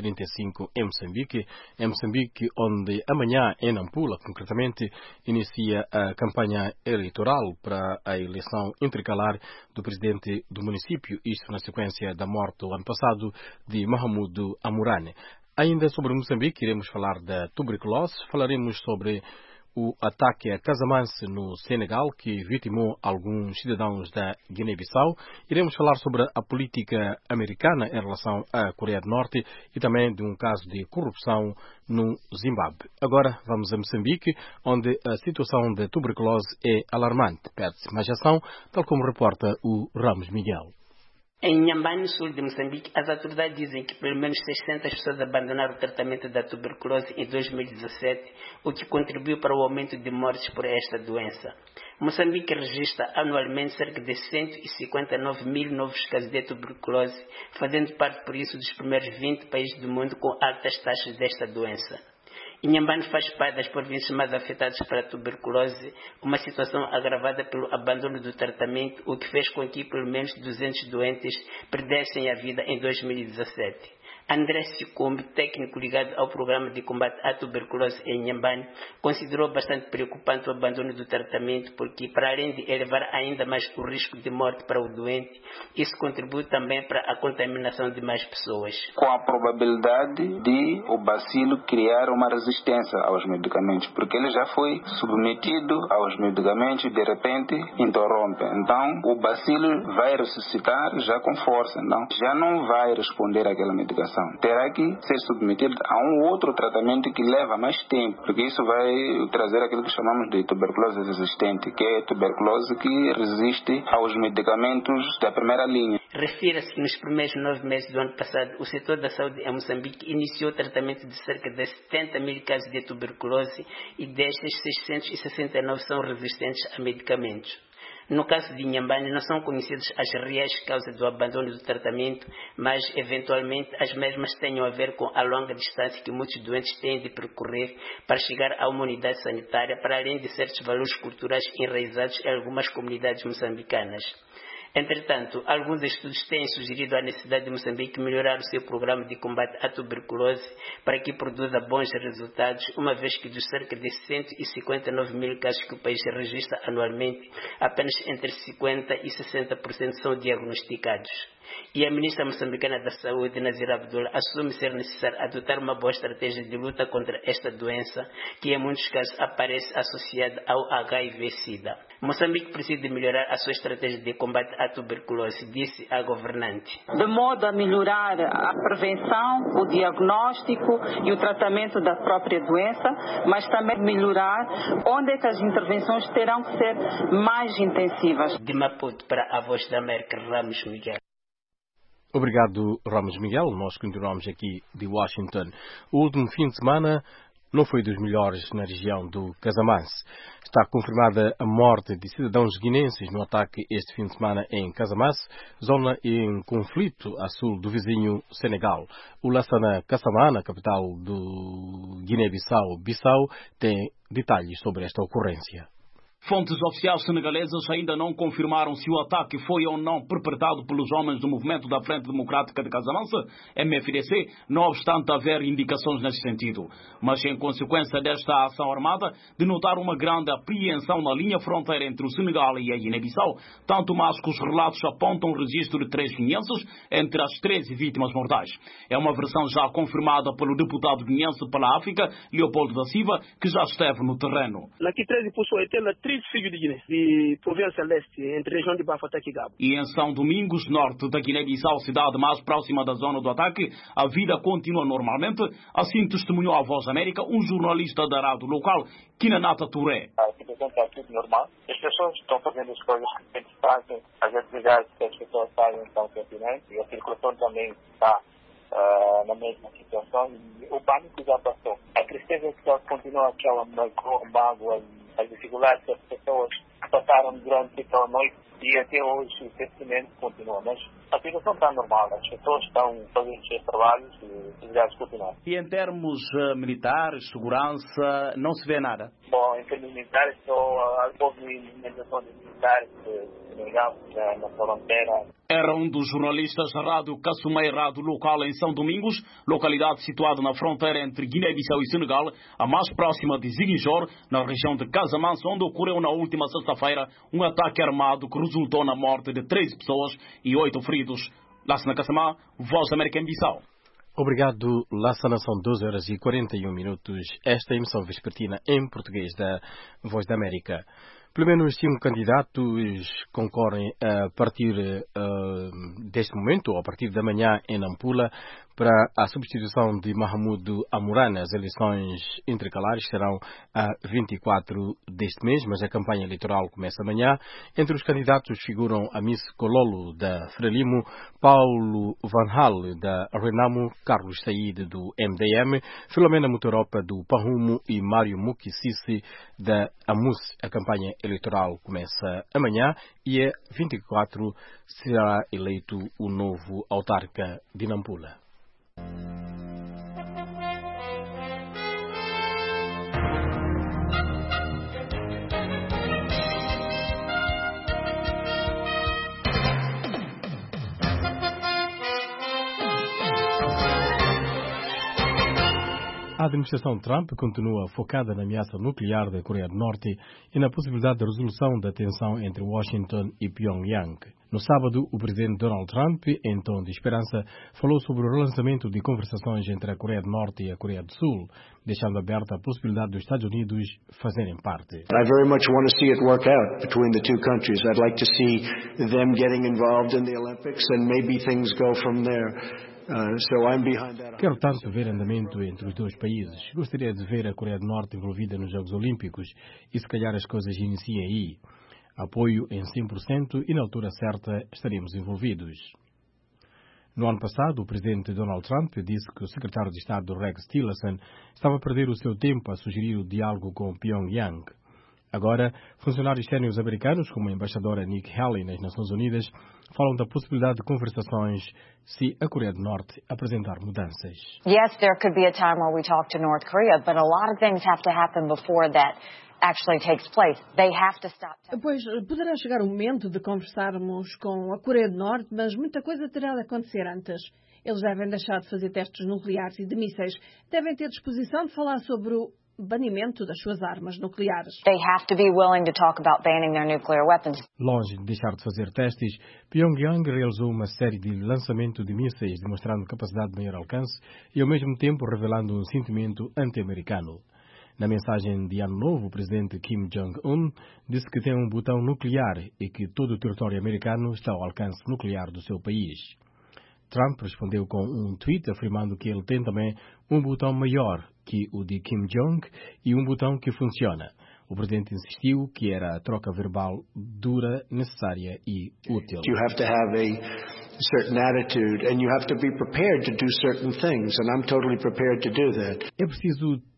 19h35 em Moçambique. Em Moçambique, onde amanhã, em Nampula, concretamente, inicia a campanha eleitoral para a eleição intercalar do presidente do município, isto na sequência da morte do ano passado de Mahamudu Amurane. Ainda sobre Moçambique, iremos falar da tuberculose, falaremos sobre o ataque a Casamance, no Senegal, que vitimou alguns cidadãos da Guiné-Bissau. Iremos falar sobre a política americana em relação à Coreia do Norte e também de um caso de corrupção no Zimbábue. Agora vamos a Moçambique, onde a situação da tuberculose é alarmante. Pede-se mais ação, tal como reporta o Ramos Miguel. Em Inhambane, no sul de Moçambique, as autoridades dizem que pelo menos 600 pessoas abandonaram o tratamento da tuberculose em 2017, o que contribuiu para o aumento de mortes por esta doença. Moçambique registra anualmente cerca de 159 mil novos casos de tuberculose, fazendo parte, por isso, dos primeiros 20 países do mundo com altas taxas desta doença. Inhambane faz parte das províncias mais afetadas pela tuberculose, uma situação agravada pelo abandono do tratamento, o que fez com que pelo menos 200 doentes perdessem a vida em 2017. André Sicumbi, técnico ligado ao programa de combate à tuberculose em Inhambane, considerou bastante preocupante o abandono do tratamento porque, para além de elevar ainda mais o risco de morte para o doente, isso contribui também para a contaminação de mais pessoas. Com a probabilidade de o bacilo criar uma resistência aos medicamentos, porque ele já foi submetido aos medicamentos e de repente interrompe. Então, o bacilo vai ressuscitar já com força, já não vai responder àquela medicação. Terá que ser submetido a um outro tratamento que leva mais tempo, porque isso vai trazer aquilo que chamamos de tuberculose resistente, que é a tuberculose que resiste aos medicamentos da primeira linha. Refira-se que nos primeiros 9 meses do ano passado, o setor da saúde em Moçambique iniciou o tratamento de cerca de 70 mil casos de tuberculose e destes 669 são resistentes a medicamentos. No caso de Inhambane, não são conhecidas as reais causas do abandono do tratamento, mas, eventualmente, as mesmas tenham a ver com a longa distância que muitos doentes têm de percorrer para chegar a uma unidade sanitária, para além de certos valores culturais enraizados em algumas comunidades moçambicanas. Entretanto, alguns estudos têm sugerido a necessidade de Moçambique melhorar o seu programa de combate à tuberculose para que produza bons resultados, uma vez que dos cerca de 159 mil casos que o país registra anualmente, apenas entre 50% e 60% são diagnosticados. E a ministra moçambicana da Saúde, Nazira Abdullah, assume ser necessário adotar uma boa estratégia de luta contra esta doença, que em muitos casos aparece associada ao HIV-Sida. Moçambique precisa de melhorar a sua estratégia de combate à tuberculose, disse a governante. De modo a melhorar a prevenção, o diagnóstico e o tratamento da própria doença, mas também melhorar onde é que as intervenções terão que ser mais intensivas. De Maputo para a Voz da América, Ramos Miguel. Obrigado, Ramos Miguel. Nós continuamos aqui de Washington. O último fim de semana não foi dos melhores na região do Casamance. Está confirmada a morte de cidadãos guineenses no ataque este fim de semana em Casamance, zona em conflito a sul do vizinho Senegal. O Lassana Kassamana, capital do Guiné-Bissau, tem detalhes sobre esta ocorrência. Fontes oficiais senegalesas ainda não confirmaram se o ataque foi ou não perpetrado pelos homens do Movimento da Frente Democrática de Casamance, MFDC, não obstante haver indicações nesse sentido. Mas, em consequência desta ação armada, denotaram uma grande apreensão na linha fronteira entre o Senegal e a Guiné-Bissau, tanto mais que os relatos apontam o registro de 3 guineenses entre as 13 vítimas mortais. É uma versão já confirmada pelo deputado guineense pela África, Leopoldo da Silva, que já esteve no terreno. Aqui 13 pessoas, tem 3 filhos de Guiné, de província leste, entre a região de Bafoussam e Gabo. E em São Domingos, norte da Guiné-Bissau, cidade mais próxima da zona do ataque, a vida continua normalmente, assim testemunhou à Voz da América um jornalista da rádio local, Kinanata Touré. A situação está tudo normal. As pessoas estão fazendo as coisas que sempre fazem, as atividades que as pessoas fazem estão pertinentes e a circulação também está na mesma situação. E o pânico já passou. A tristeza só continua aquela mágoa, as dificuldades que as pessoas passaram durante aquela noite e até hoje o sentimento continua. Mas a situação está normal, as pessoas estão fazendo os seus trabalhos e as atividades continuam. E em termos militares, segurança, não se vê nada? Bom, em termos militares, só houve movimentação de militares na fronteira. Era um dos jornalistas da rádio Kassumei, rádio local em São Domingos, localidade situada na fronteira entre Guiné-Bissau e Senegal, a mais próxima de Ziguinchor, na região de Casamance, onde ocorreu na última sexta-feira um ataque armado que resultou na morte de 13 pessoas e 8 feridos. Lassana Kassamá, Voz da América em Bissau. Obrigado, Lassana. São 12h41. Esta emissão vespertina em português da Voz da América. Pelo menos 5 candidatos concorrem a partir deste momento, ou a partir da manhã, em Nampula, para a substituição de Mahmoud Amourane. As eleições intercalares serão a 24 deste mês, mas a campanha eleitoral começa amanhã. Entre os candidatos figuram a Miss Cololo, da Frelimo, Paulo Van Hal, da Renamo, Carlos Said, do MDM, Filomena Mutoropa, do Pahumo e Mário Mukisisi, da AMUS. A campanha eleitoral começa amanhã e a 24 será eleito o novo autarca de Nampula. A administração Trump continua focada na ameaça nuclear da Coreia do Norte e na possibilidade de resolução da tensão entre Washington e Pyongyang. No sábado, o presidente Donald Trump, em tom de esperança, falou sobre o relançamento de conversações entre a Coreia do Norte e a Coreia do Sul, deixando aberta a possibilidade dos Estados Unidos fazerem parte. I very much want to see it work out between the two countries. I'd like to see them getting involved in the Olympics and maybe things go from there. Quero tanto ver andamento entre os dois países. Gostaria de ver a Coreia do Norte envolvida nos Jogos Olímpicos e se calhar as coisas iniciam aí. Apoio em 100% e na altura certa estaremos envolvidos. No ano passado, o presidente Donald Trump disse que o secretário de Estado Rex Tillerson estava a perder o seu tempo a sugerir o diálogo com Pyongyang. Agora, funcionários séniores americanos, como a embaixadora Nikki Haley nas Nações Unidas, falam da possibilidade de conversações se a Coreia do Norte apresentar mudanças. Yes, there could be a time where we talk to North Korea, but a lot of things have to happen before that actually takes place. They have to stop. Pois poderá chegar o momento de conversarmos com a Coreia do Norte, mas muita coisa terá de acontecer antes. Eles devem deixar de fazer testes nucleares e de mísseis. Devem ter disposição de falar sobre o banimento das suas armas nucleares. They have to be willing to talk about banning their nuclear weapons. Longe de deixar de fazer testes, Pyongyang realizou uma série de lançamentos de mísseis, demonstrando capacidade de maior alcance e ao mesmo tempo revelando um sentimento anti-americano. Na mensagem de Ano Novo, o presidente Kim Jong-un disse que tem um botão nuclear e que todo o território americano está ao alcance nuclear do seu país. Trump respondeu com um tweet afirmando que ele tem também um botão maior que o de Kim Jong e um botão que funciona. O presidente insistiu que era a troca verbal dura, necessária e útil. You have to have a certain attitude and you have to be prepared to do certain things and I'm totally prepared to do that. É preciso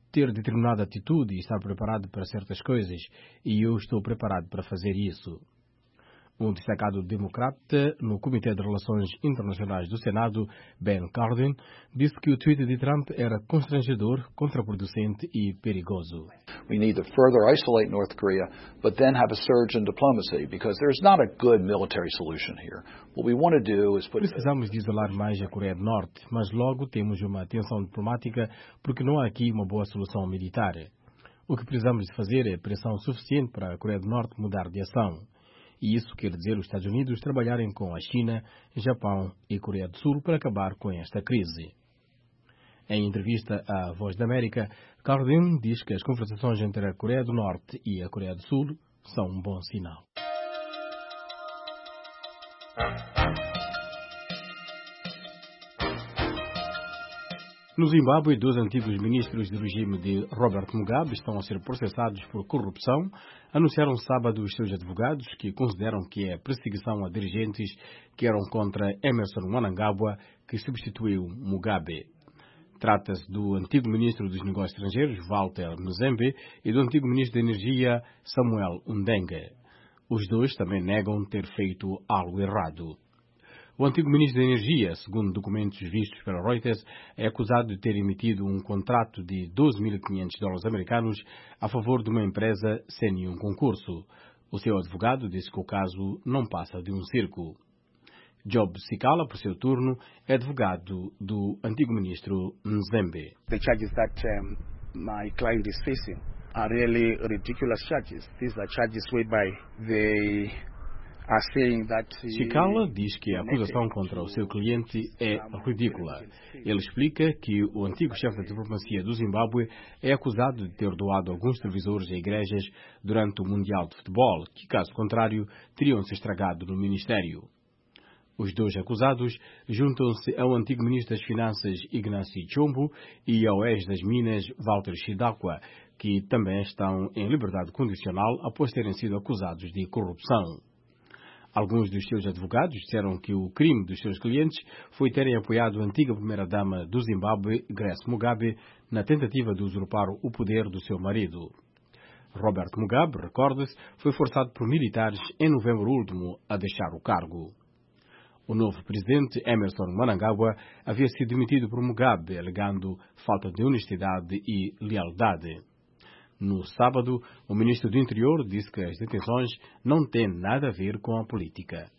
ter determinada atitude e estar preparado para certas coisas, e eu estou preparado para fazer isso. Um destacado democrata no Comitê de Relações Internacionais do Senado, Ben Cardin, disse que o tweet de Trump era constrangedor, contraproducente e perigoso. We need to further isolate North Korea, but then have a surge in diplomacy, because there's not a good military solution here. What we want to do is put... Precisamos de isolar mais a Coreia do Norte, mas logo temos uma tensão diplomática porque não há aqui uma boa solução militar. O que precisamos de fazer é pressão suficiente para a Coreia do Norte mudar de ação. E isso quer dizer os Estados Unidos trabalharem com a China, Japão e Coreia do Sul para acabar com esta crise. Em entrevista à Voz da América, Cardin diz que as conversações entre a Coreia do Norte e a Coreia do Sul são um bom sinal. No Zimbábue, 2 antigos ministros do regime de Robert Mugabe estão a ser processados por corrupção, anunciaram sábado os seus advogados, que consideram que é perseguição a dirigentes que eram contra Emmerson Mnangagwa, que substituiu Mugabe. Trata-se do antigo ministro dos Negócios Estrangeiros, Walter Nzembe, e do antigo ministro da Energia, Samuel Ndenge. Os dois também negam ter feito algo errado. O antigo ministro da Energia, segundo documentos vistos pela Reuters, é acusado de ter emitido um contrato de $12.500 americanos a favor de uma empresa sem nenhum concurso. O seu advogado disse que o caso não passa de um circo. Job Sikala, por seu turno, é advogado do antigo ministro Nzembe. The charges that my client is facing are really ridiculous charges. These are charges whereby they... Sikala diz que a acusação contra o seu cliente é ridícula. Ele explica que o antigo chefe da diplomacia do Zimbábue é acusado de ter doado alguns televisores a igrejas durante o Mundial de Futebol, que, caso contrário, teriam se estragado no Ministério. Os dois acusados juntam-se ao antigo ministro das Finanças, Ignacy Chombo, e ao ex das Minas, Walter Chidakwa, que também estão em liberdade condicional após terem sido acusados de corrupção. Alguns dos seus advogados disseram que o crime dos seus clientes foi terem apoiado a antiga primeira-dama do Zimbábue, Grace Mugabe, na tentativa de usurpar o poder do seu marido. Robert Mugabe, recorde-se, foi forçado por militares em novembro último a deixar o cargo. O novo presidente, Emmerson Mnangagwa, havia sido demitido por Mugabe, alegando falta de honestidade e lealdade. No sábado, o ministro do Interior disse que as detenções não têm nada a ver com a política.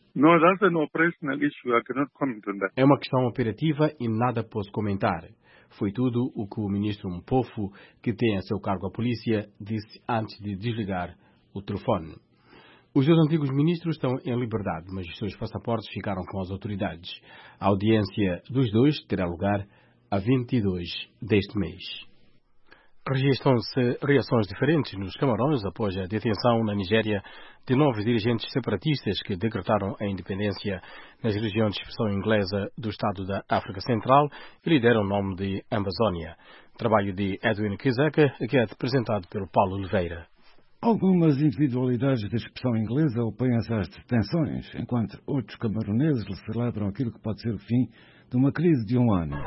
É uma questão operativa e nada posso comentar. Foi tudo o que o ministro Mpofu, que tem a seu cargo a polícia, disse antes de desligar o telefone. Os dois antigos ministros estão em liberdade, mas os seus passaportes ficaram com as autoridades. A audiência dos dois terá lugar a 22 deste mês. Registram-se reações diferentes nos Camarões após a detenção na Nigéria de 9 dirigentes separatistas que decretaram a independência nas regiões de expressão inglesa do Estado da África Central e lideram o nome de Amazônia. Trabalho de Edwin Kizeka, que é apresentado pelo Paulo Oliveira. Algumas individualidades da expressão inglesa opõem-se às detenções, enquanto outros camaroneses celebram aquilo que pode ser o fim de uma crise de um ano.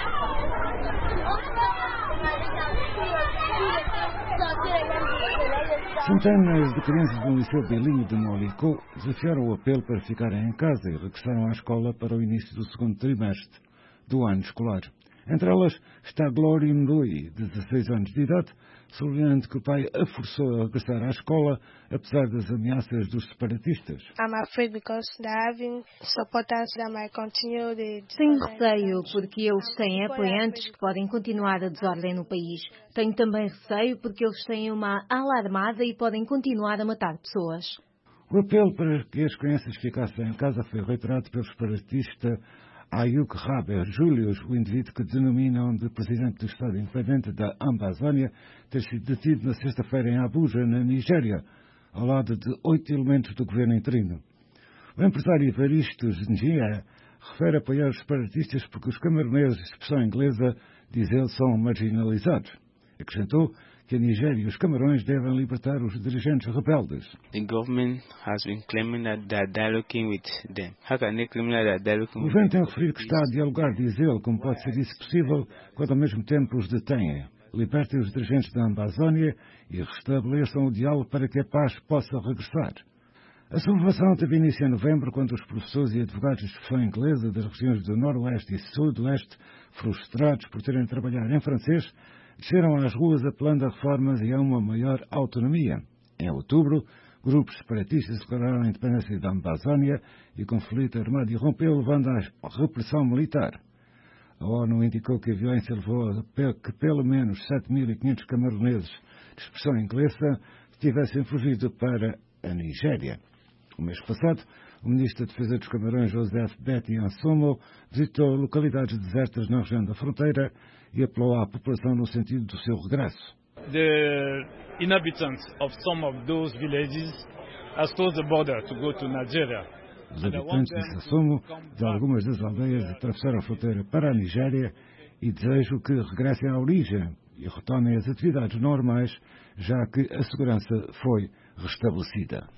Centenas de crianças do Liceu Belinho de Molicô desafiaram o apelo para ficarem em casa e regressaram à escola para o início do segundo trimestre do ano escolar. Entre elas está Glory Ndoi, de 16 anos de idade, sublinhando que o pai a forçou a regressar à escola, apesar das ameaças dos separatistas. Tenho receio porque eles têm apoiantes que podem continuar a desordem no país. Tenho também receio porque eles têm uma ala armada e podem continuar a matar pessoas. O apelo para que as crianças ficassem em casa foi reiterado pelo separatista Ayuk Raber Julius, o indivíduo que denominam de presidente do Estado Independente da Amazônia, ter sido detido na sexta-feira em Abuja, na Nigéria, ao lado de 8 elementos do governo interino. O empresário Evaristo Ngia refere apoiar os separatistas porque os camaroneses de expressão inglesa, diz ele, são marginalizados. Acrescentou que a Nigéria e os Camarões devem libertar os dirigentes rebeldes. The government has been claiming that they are dialoguing with them. How can they claim that they are dialoguing with them? O governo tem referido que está a dialogar, diz ele, como pode ser isso possível, quando ao mesmo tempo os detêm. libertem os dirigentes da Amazónia e restabeleçam o diálogo para que a paz possa regressar. A sublevação teve início em novembro, quando os professores e advogados de expressão inglesa das regiões do Noroeste e Sudoeste, frustrados por terem de trabalhar em francês, desceram às ruas apelando a reformas e a uma maior autonomia. Em outubro, grupos separatistas declararam a independência da Amazónia e o conflito armado irrompeu, levando à repressão militar. A ONU indicou que a violência levou a que pelo menos 7.500 camaroneses de expressão inglesa tivessem fugido para a Nigéria. O mês passado, o ministro da Defesa dos Camarões, Joseph Betty Ansomo, visitou localidades desertas na região da fronteira e apelou à população no sentido do seu regresso. The inhabitants of some of those villages has crossed the border to go to Nigeria. Os habitantes de Sassomo, de algumas das aldeias, atravessaram a fronteira para a Nigéria e desejam que regressem à origem e retomem as atividades normais, já que a segurança foi restabelecida.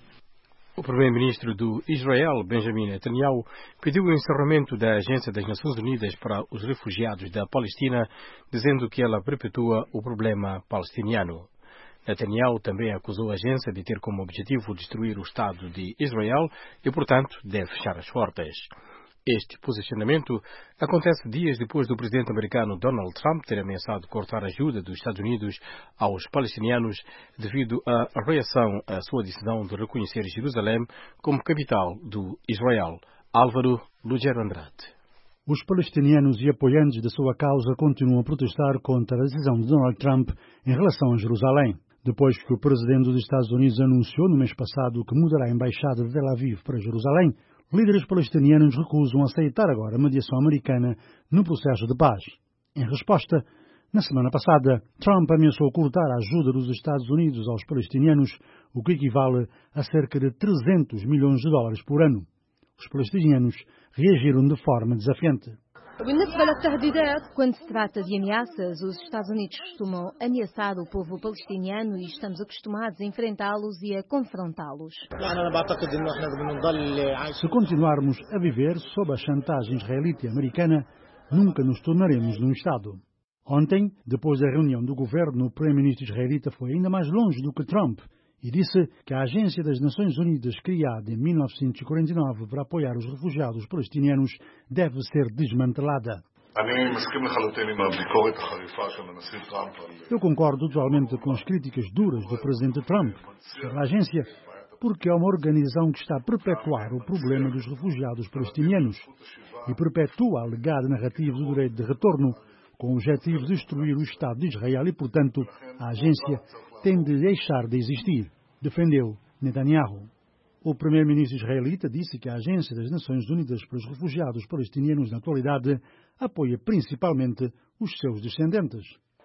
O primeiro-ministro do Israel, Benjamin Netanyahu, pediu o encerramento da Agência das Nações Unidas para os Refugiados da Palestina, dizendo que ela perpetua o problema palestiniano. Netanyahu também acusou a agência de ter como objetivo destruir o Estado de Israel e, portanto, deve fechar as portas. Este posicionamento acontece dias depois do presidente americano Donald Trump ter ameaçado cortar a ajuda dos Estados Unidos aos palestinianos devido à reação à sua decisão de reconhecer Jerusalém como capital do Israel. Álvaro Lugero Andrade. Os palestinianos e apoiantes da sua causa continuam a protestar contra a decisão de Donald Trump em relação a Jerusalém. Depois que o presidente dos Estados Unidos anunciou no mês passado que mudará a embaixada de Tel Aviv para Jerusalém, líderes palestinianos recusam aceitar agora a mediação americana no processo de paz. Em resposta, na semana passada, Trump ameaçou cortar a ajuda dos Estados Unidos aos palestinianos, o que equivale a cerca de 300 milhões de dólares por ano. Os palestinianos reagiram de forma desafiante. Quando se trata de ameaças, os Estados Unidos costumam ameaçar o povo palestiniano e estamos acostumados a enfrentá-los e a confrontá-los. Se continuarmos a viver sob a chantagem israelita e americana, nunca nos tornaremos num Estado. Ontem, depois da reunião do governo, o primeiro-ministro israelita foi ainda mais longe do que Trump e disse que a Agência das Nações Unidas, criada em 1949 para apoiar os refugiados palestinianos, deve ser desmantelada. Eu concordo totalmente com as críticas duras do presidente Trump sobre a agência, porque é uma organização que está a perpetuar o problema dos refugiados palestinianos e perpetua a alegada narrativa do direito de retorno, com o objetivo de destruir o Estado de Israel e, portanto, a agência tem de deixar de existir, defendeu Netanyahu. O primeiro-ministro israelita disse que a Agência das Nações Unidas para os Refugiados Palestinianos, na atualidade, apoia principalmente os seus descendentes.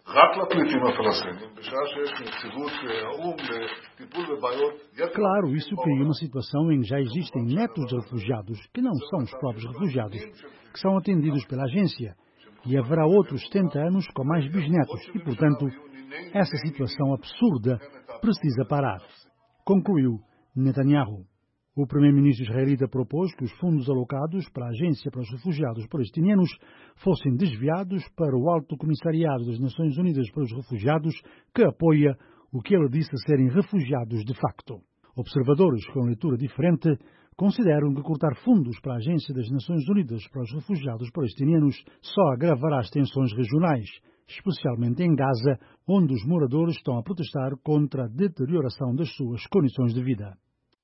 Claro, isso cria uma situação em que já existem netos de refugiados, que não são os próprios refugiados, que são atendidos pela agência, e haverá outros 70 anos com mais bisnetos, e, portanto, essa situação absurda precisa parar, concluiu Netanyahu. O primeiro-ministro israelita propôs que os fundos alocados para a Agência para os Refugiados Palestinianos fossem desviados para o Alto Comissariado das Nações Unidas para os Refugiados, que apoia o que ele disse serem refugiados de facto. Observadores com leitura diferente consideram que cortar fundos para a Agência das Nações Unidas para os Refugiados Palestinianos só agravará as tensões regionais, especialmente em Gaza, onde os moradores estão a protestar contra a deterioração das suas condições de vida.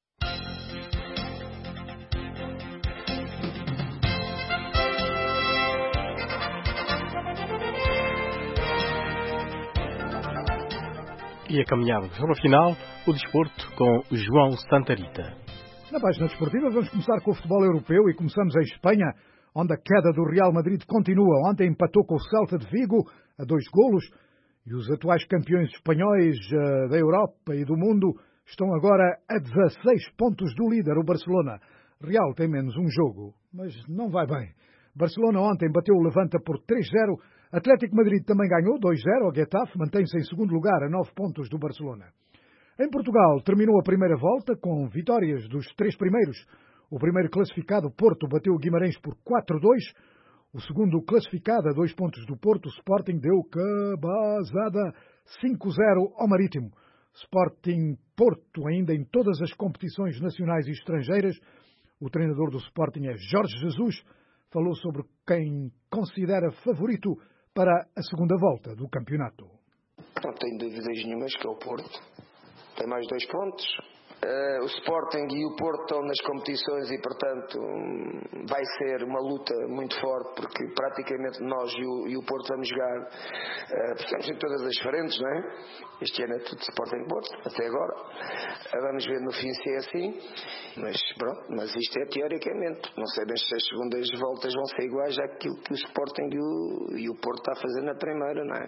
E caminhamos para o final, o desporto com João Santarita. Na página desportiva vamos começar com o futebol europeu e começamos em Espanha, onde a queda do Real Madrid continua. Ontem empatou com o Celta de Vigo a 2 golos e os atuais campeões espanhóis da Europa e do mundo estão agora a 16 pontos do líder, o Barcelona. Real tem menos um jogo, mas não vai bem. Barcelona ontem bateu o Levante por 3-0. Atlético Madrid também ganhou 2-0 ao Getafe, mantém-se em segundo lugar a 9 pontos do Barcelona. Em Portugal, terminou a primeira volta com vitórias dos 3 primeiros. O primeiro classificado, Porto, bateu o Guimarães por 4-2. O segundo classificado a 2 pontos do Porto, o Sporting, deu cabazada 5-0 ao Marítimo. Sporting Porto, ainda em todas as competições nacionais e estrangeiras. O treinador do Sporting é Jorge Jesus. Falou sobre quem considera favorito para a segunda volta do campeonato. Não tenho dúvidas nenhumas que é o Porto. Tem mais 2 pontos. O Sporting e o Porto estão nas competições e, portanto, vai ser uma luta muito forte, porque praticamente nós e o Porto vamos jogar, estamos em todas as frentes, não é? Este ano é tudo Sporting Porto, até agora. Vamos ver no fim se é assim, mas pronto, mas isto é teoricamente. Não sei se as segundas voltas vão ser iguais àquilo que o Sporting e o Porto está a fazer na primeira, não é?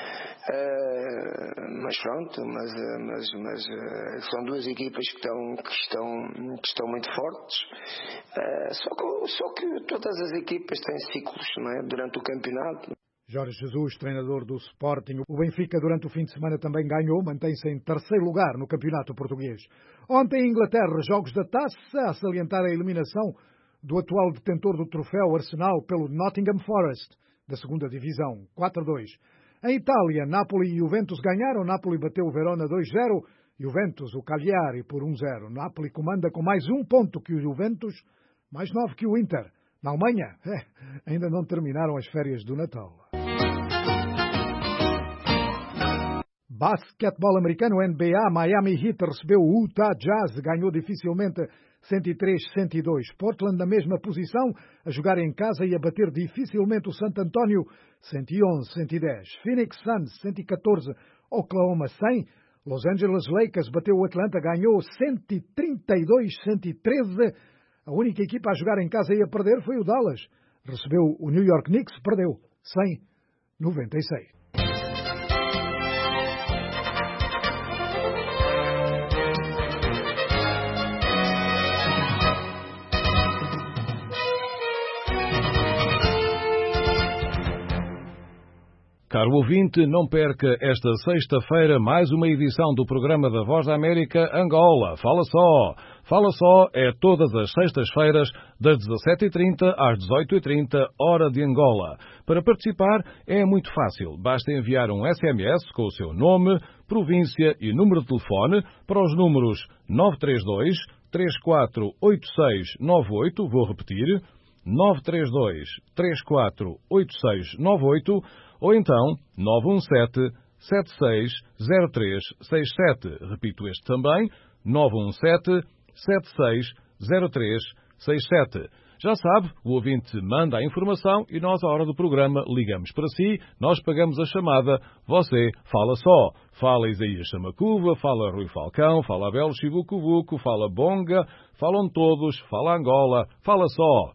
Mas pronto, mas são duas equipas que estão muito fortes. Só que todas as equipas têm ciclos, não é? Durante o campeonato. Jorge Jesus, treinador do Sporting. O Benfica, durante o fim de semana, também ganhou, mantém-se em terceiro lugar no campeonato português. Ontem, em Inglaterra, jogos da Taça, a salientar a eliminação do atual detentor do troféu Arsenal pelo Nottingham Forest, da segunda divisão, 4-2. Em Itália, Napoli e Juventus ganharam. Napoli bateu o Verona 2-0. Juventus, o Cagliari, por 1-0. Napoli comanda com mais 1 ponto que o Juventus, mais 9 que o Inter. Na Alemanha, ainda não terminaram as férias do Natal. Basquetebol americano, NBA, Miami Heat recebeu o Utah Jazz, ganhou dificilmente 103-102. Portland na mesma posição, a jogar em casa e a bater dificilmente o San Antonio, 111-110. Phoenix Suns, 114, Oklahoma 100. Los Angeles Lakers bateu o Atlanta, ganhou 132-113. A única equipa a jogar em casa e a perder foi o Dallas. Recebeu o New York Knicks, perdeu 100-96. Caro ouvinte, não perca esta sexta-feira mais uma edição do programa da Voz da América Angola. Fala Só! Fala Só é todas as sextas-feiras, das 17h30 às 18h30, hora de Angola. Para participar é muito fácil. Basta enviar um SMS com o seu nome, província e número de telefone para os números 932 348698. Vou repetir, 932 348698. Ou então 917-760367. Repito este também, 917-760367. Já sabe, o ouvinte manda a informação e nós, à hora do programa, ligamos para si, nós pagamos a chamada, você fala só. Fala Isaías Chamacuva, fala Rui Falcão, fala Abel Chibucubuco, fala Bonga, falam todos, fala Angola, fala só.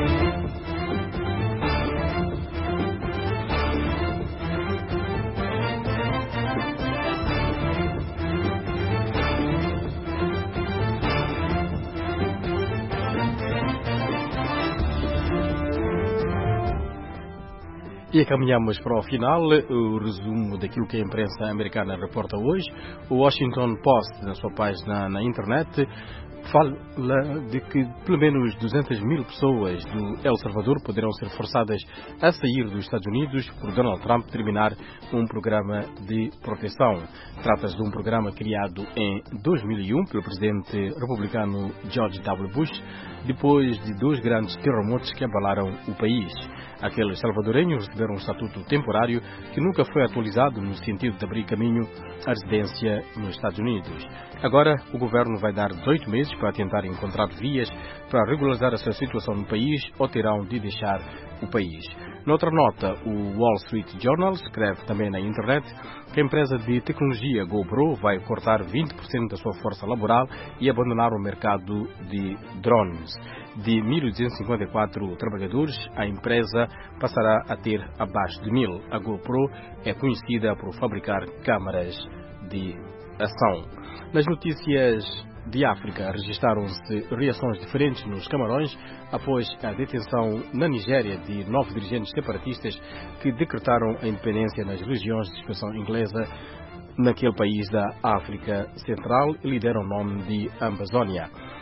E caminhamos para o final, o resumo daquilo que a imprensa americana reporta hoje. O Washington Post, na sua página na internet, fala de que pelo menos 200.000 pessoas do El Salvador poderão ser forçadas a sair dos Estados Unidos por Donald Trump terminar um programa de proteção. Trata-se de um programa criado em 2001 pelo presidente republicano George W. Bush, depois de 2 grandes terremotos que abalaram o país. Aqueles salvadorenhos receberam um estatuto temporário que nunca foi atualizado no sentido de abrir caminho à residência nos Estados Unidos. Agora, o governo vai dar 18 meses para tentar encontrar vias para regularizar a sua situação no país ou terão de deixar o país. Noutra nota, o Wall Street Journal escreve também na internet que a empresa de tecnologia GoPro vai cortar 20% da sua força laboral e abandonar o mercado de drones. De 1.254 trabalhadores, a empresa passará a ter abaixo de 1.000. A GoPro é conhecida por fabricar câmaras de ação. Nas notícias de África, registaram-se reações diferentes nos Camarões após a detenção na Nigéria de 9 dirigentes separatistas que decretaram a independência nas regiões de expressão inglesa naquele país da África Central e lhe deram o nome de Amazônia.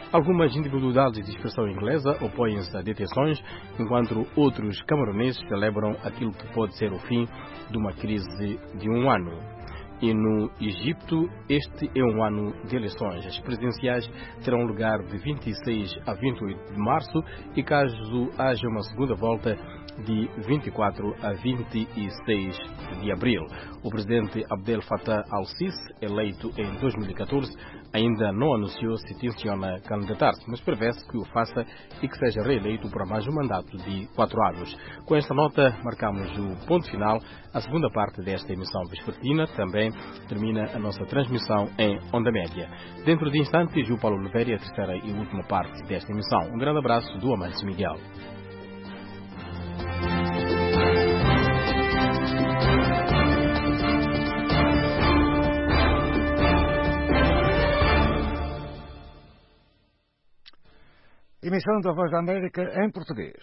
Algumas individualidades de expressão inglesa opõem-se a detenções, enquanto outros camaroneses celebram aquilo que pode ser o fim de uma crise de um ano. E no Egito, este é um ano de eleições. As presidenciais terão lugar de 26 a 28 de março e, caso haja uma segunda volta, de 24 a 26 de abril. O presidente Abdel Fattah al-Sisi, eleito em 2014, ainda não anunciou se tenciona candidatar-se, mas prevê-se que o faça e que seja reeleito por mais um mandato de 4 anos. Com esta nota, marcamos o ponto final. A segunda parte desta emissão vespertina também termina a nossa transmissão em onda média. Dentro de instantes, o Paulo Oliveira, a terceira e última parte desta emissão. Um grande abraço do Amantes Miguel. Emissão da Voz da América em português.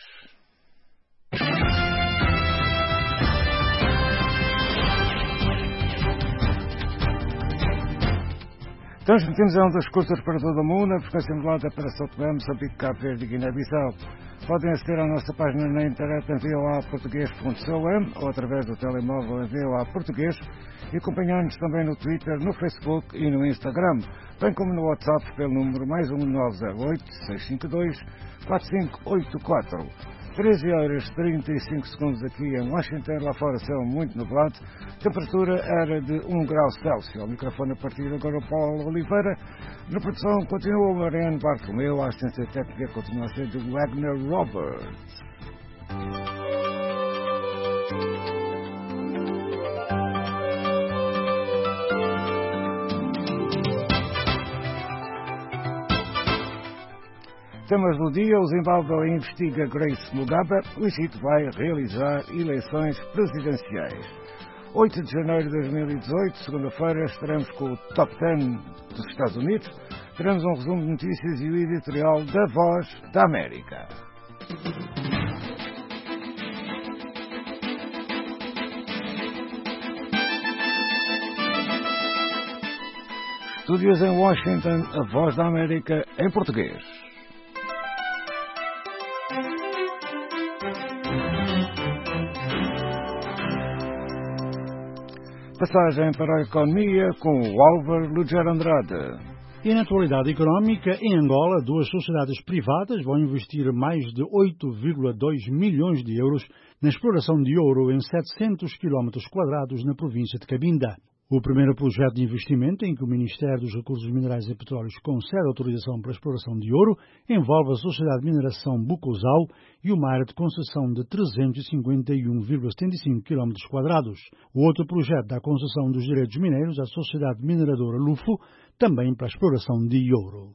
Transmitimos a ondas curtas para todo o mundo, a frequência modulada para São Tomé, Moçambique, Cabo Verde e Guiné-Bissau. Podem aceder à nossa página na internet em voaportugues.com ou através do telemóvel em VOA Português e acompanhar-nos também no Twitter, no Facebook e no Instagram, bem como no WhatsApp pelo número +1908-652-4584. 13h35 aqui em Washington, lá fora céu muito nublado, temperatura era de 1 grau Celsius. Ao microfone a partir de agora o Paulo Oliveira, na produção continua o Mariano Bartolomeu, a assistência técnica continua a ser de Wagner Roberts. Temas do dia: o Zimbábue investiga Grace Mugabe, o Egito vai realizar eleições presidenciais. 8 de janeiro de 2018, segunda-feira, estaremos com o Top 10 dos Estados Unidos, teremos um resumo de notícias e o editorial da Voz da América. Estúdios em Washington, a Voz da América em português. Passagem para a economia com o Álvaro Lugero Andrade. E na atualidade económica, em Angola, 2 sociedades privadas vão investir mais de 8,2 milhões de euros na exploração de ouro em 700 km² na província de Cabinda. O primeiro projeto de investimento em que o Ministério dos Recursos Minerais e Petróleos concede autorização para a exploração de ouro envolve a Sociedade de Mineração Bucosal e uma área de concessão de 351,75 km². O outro projeto dá concessão dos direitos mineiros à Sociedade Mineradora Lufo, também para a exploração de ouro.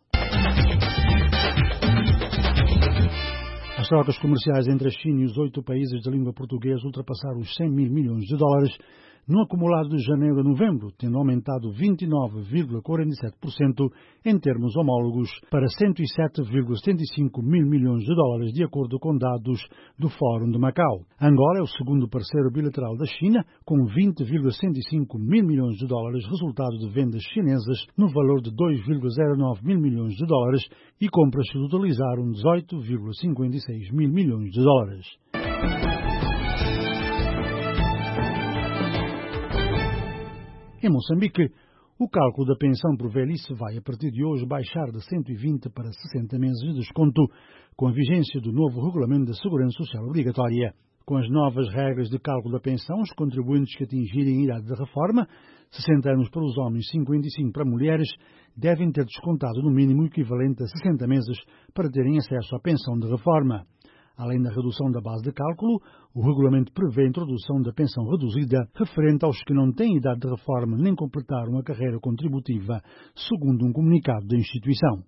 As trocas comerciais entre a China e os 8 países de língua portuguesa ultrapassaram os 100 mil milhões de dólares no acumulado de janeiro a novembro, tendo aumentado 29,47% em termos homólogos para 107,75 mil milhões de dólares, de acordo com dados do Fórum de Macau. Angola é o segundo parceiro bilateral da China, com 20,105 mil milhões de dólares, resultado de vendas chinesas no valor de 2,09 mil milhões de dólares e compras que totalizaram 18,56 mil milhões de dólares. Em Moçambique, o cálculo da pensão por velhice vai, a partir de hoje, baixar de 120 para 60 meses de desconto, com a vigência do novo Regulamento da Segurança Social Obrigatória. Com as novas regras de cálculo da pensão, os contribuintes que atingirem a idade da reforma, 60 anos para os homens, 55 para mulheres, devem ter descontado no mínimo o equivalente a 60 meses para terem acesso à pensão de reforma. Além da redução da base de cálculo, o regulamento prevê a introdução da pensão reduzida referente aos que não têm idade de reforma nem completaram a carreira contributiva, segundo um comunicado da instituição.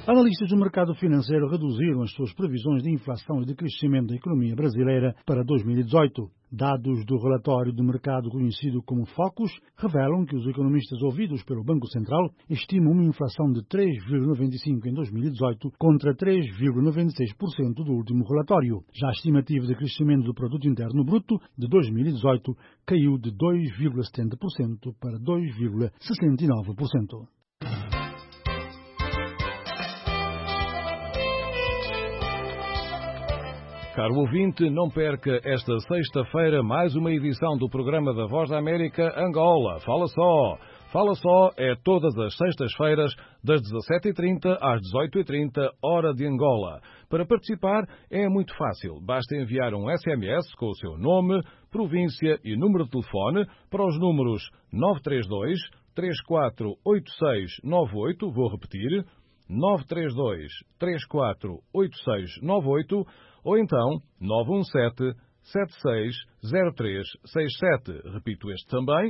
Analistas do mercado financeiro reduziram as suas previsões de inflação e de crescimento da economia brasileira para 2018. Dados do relatório de mercado conhecido como Focus revelam que os economistas ouvidos pelo Banco Central estimam uma inflação de 3,95% em 2018 contra 3,96% do último relatório. Já a estimativa de crescimento do Produto Interno Bruto de 2018 caiu de 2,70% para 2,69%. Caro ouvinte, não perca esta sexta-feira mais uma edição do programa da Voz da América Angola. Fala só! Fala só é todas as sextas-feiras, das 17h30 às 18h30, hora de Angola. Para participar é muito fácil. Basta enviar um SMS com o seu nome, província e número de telefone para os números 932 348698, vou repetir, 932 348698, ou então 917-760367. Repito este também,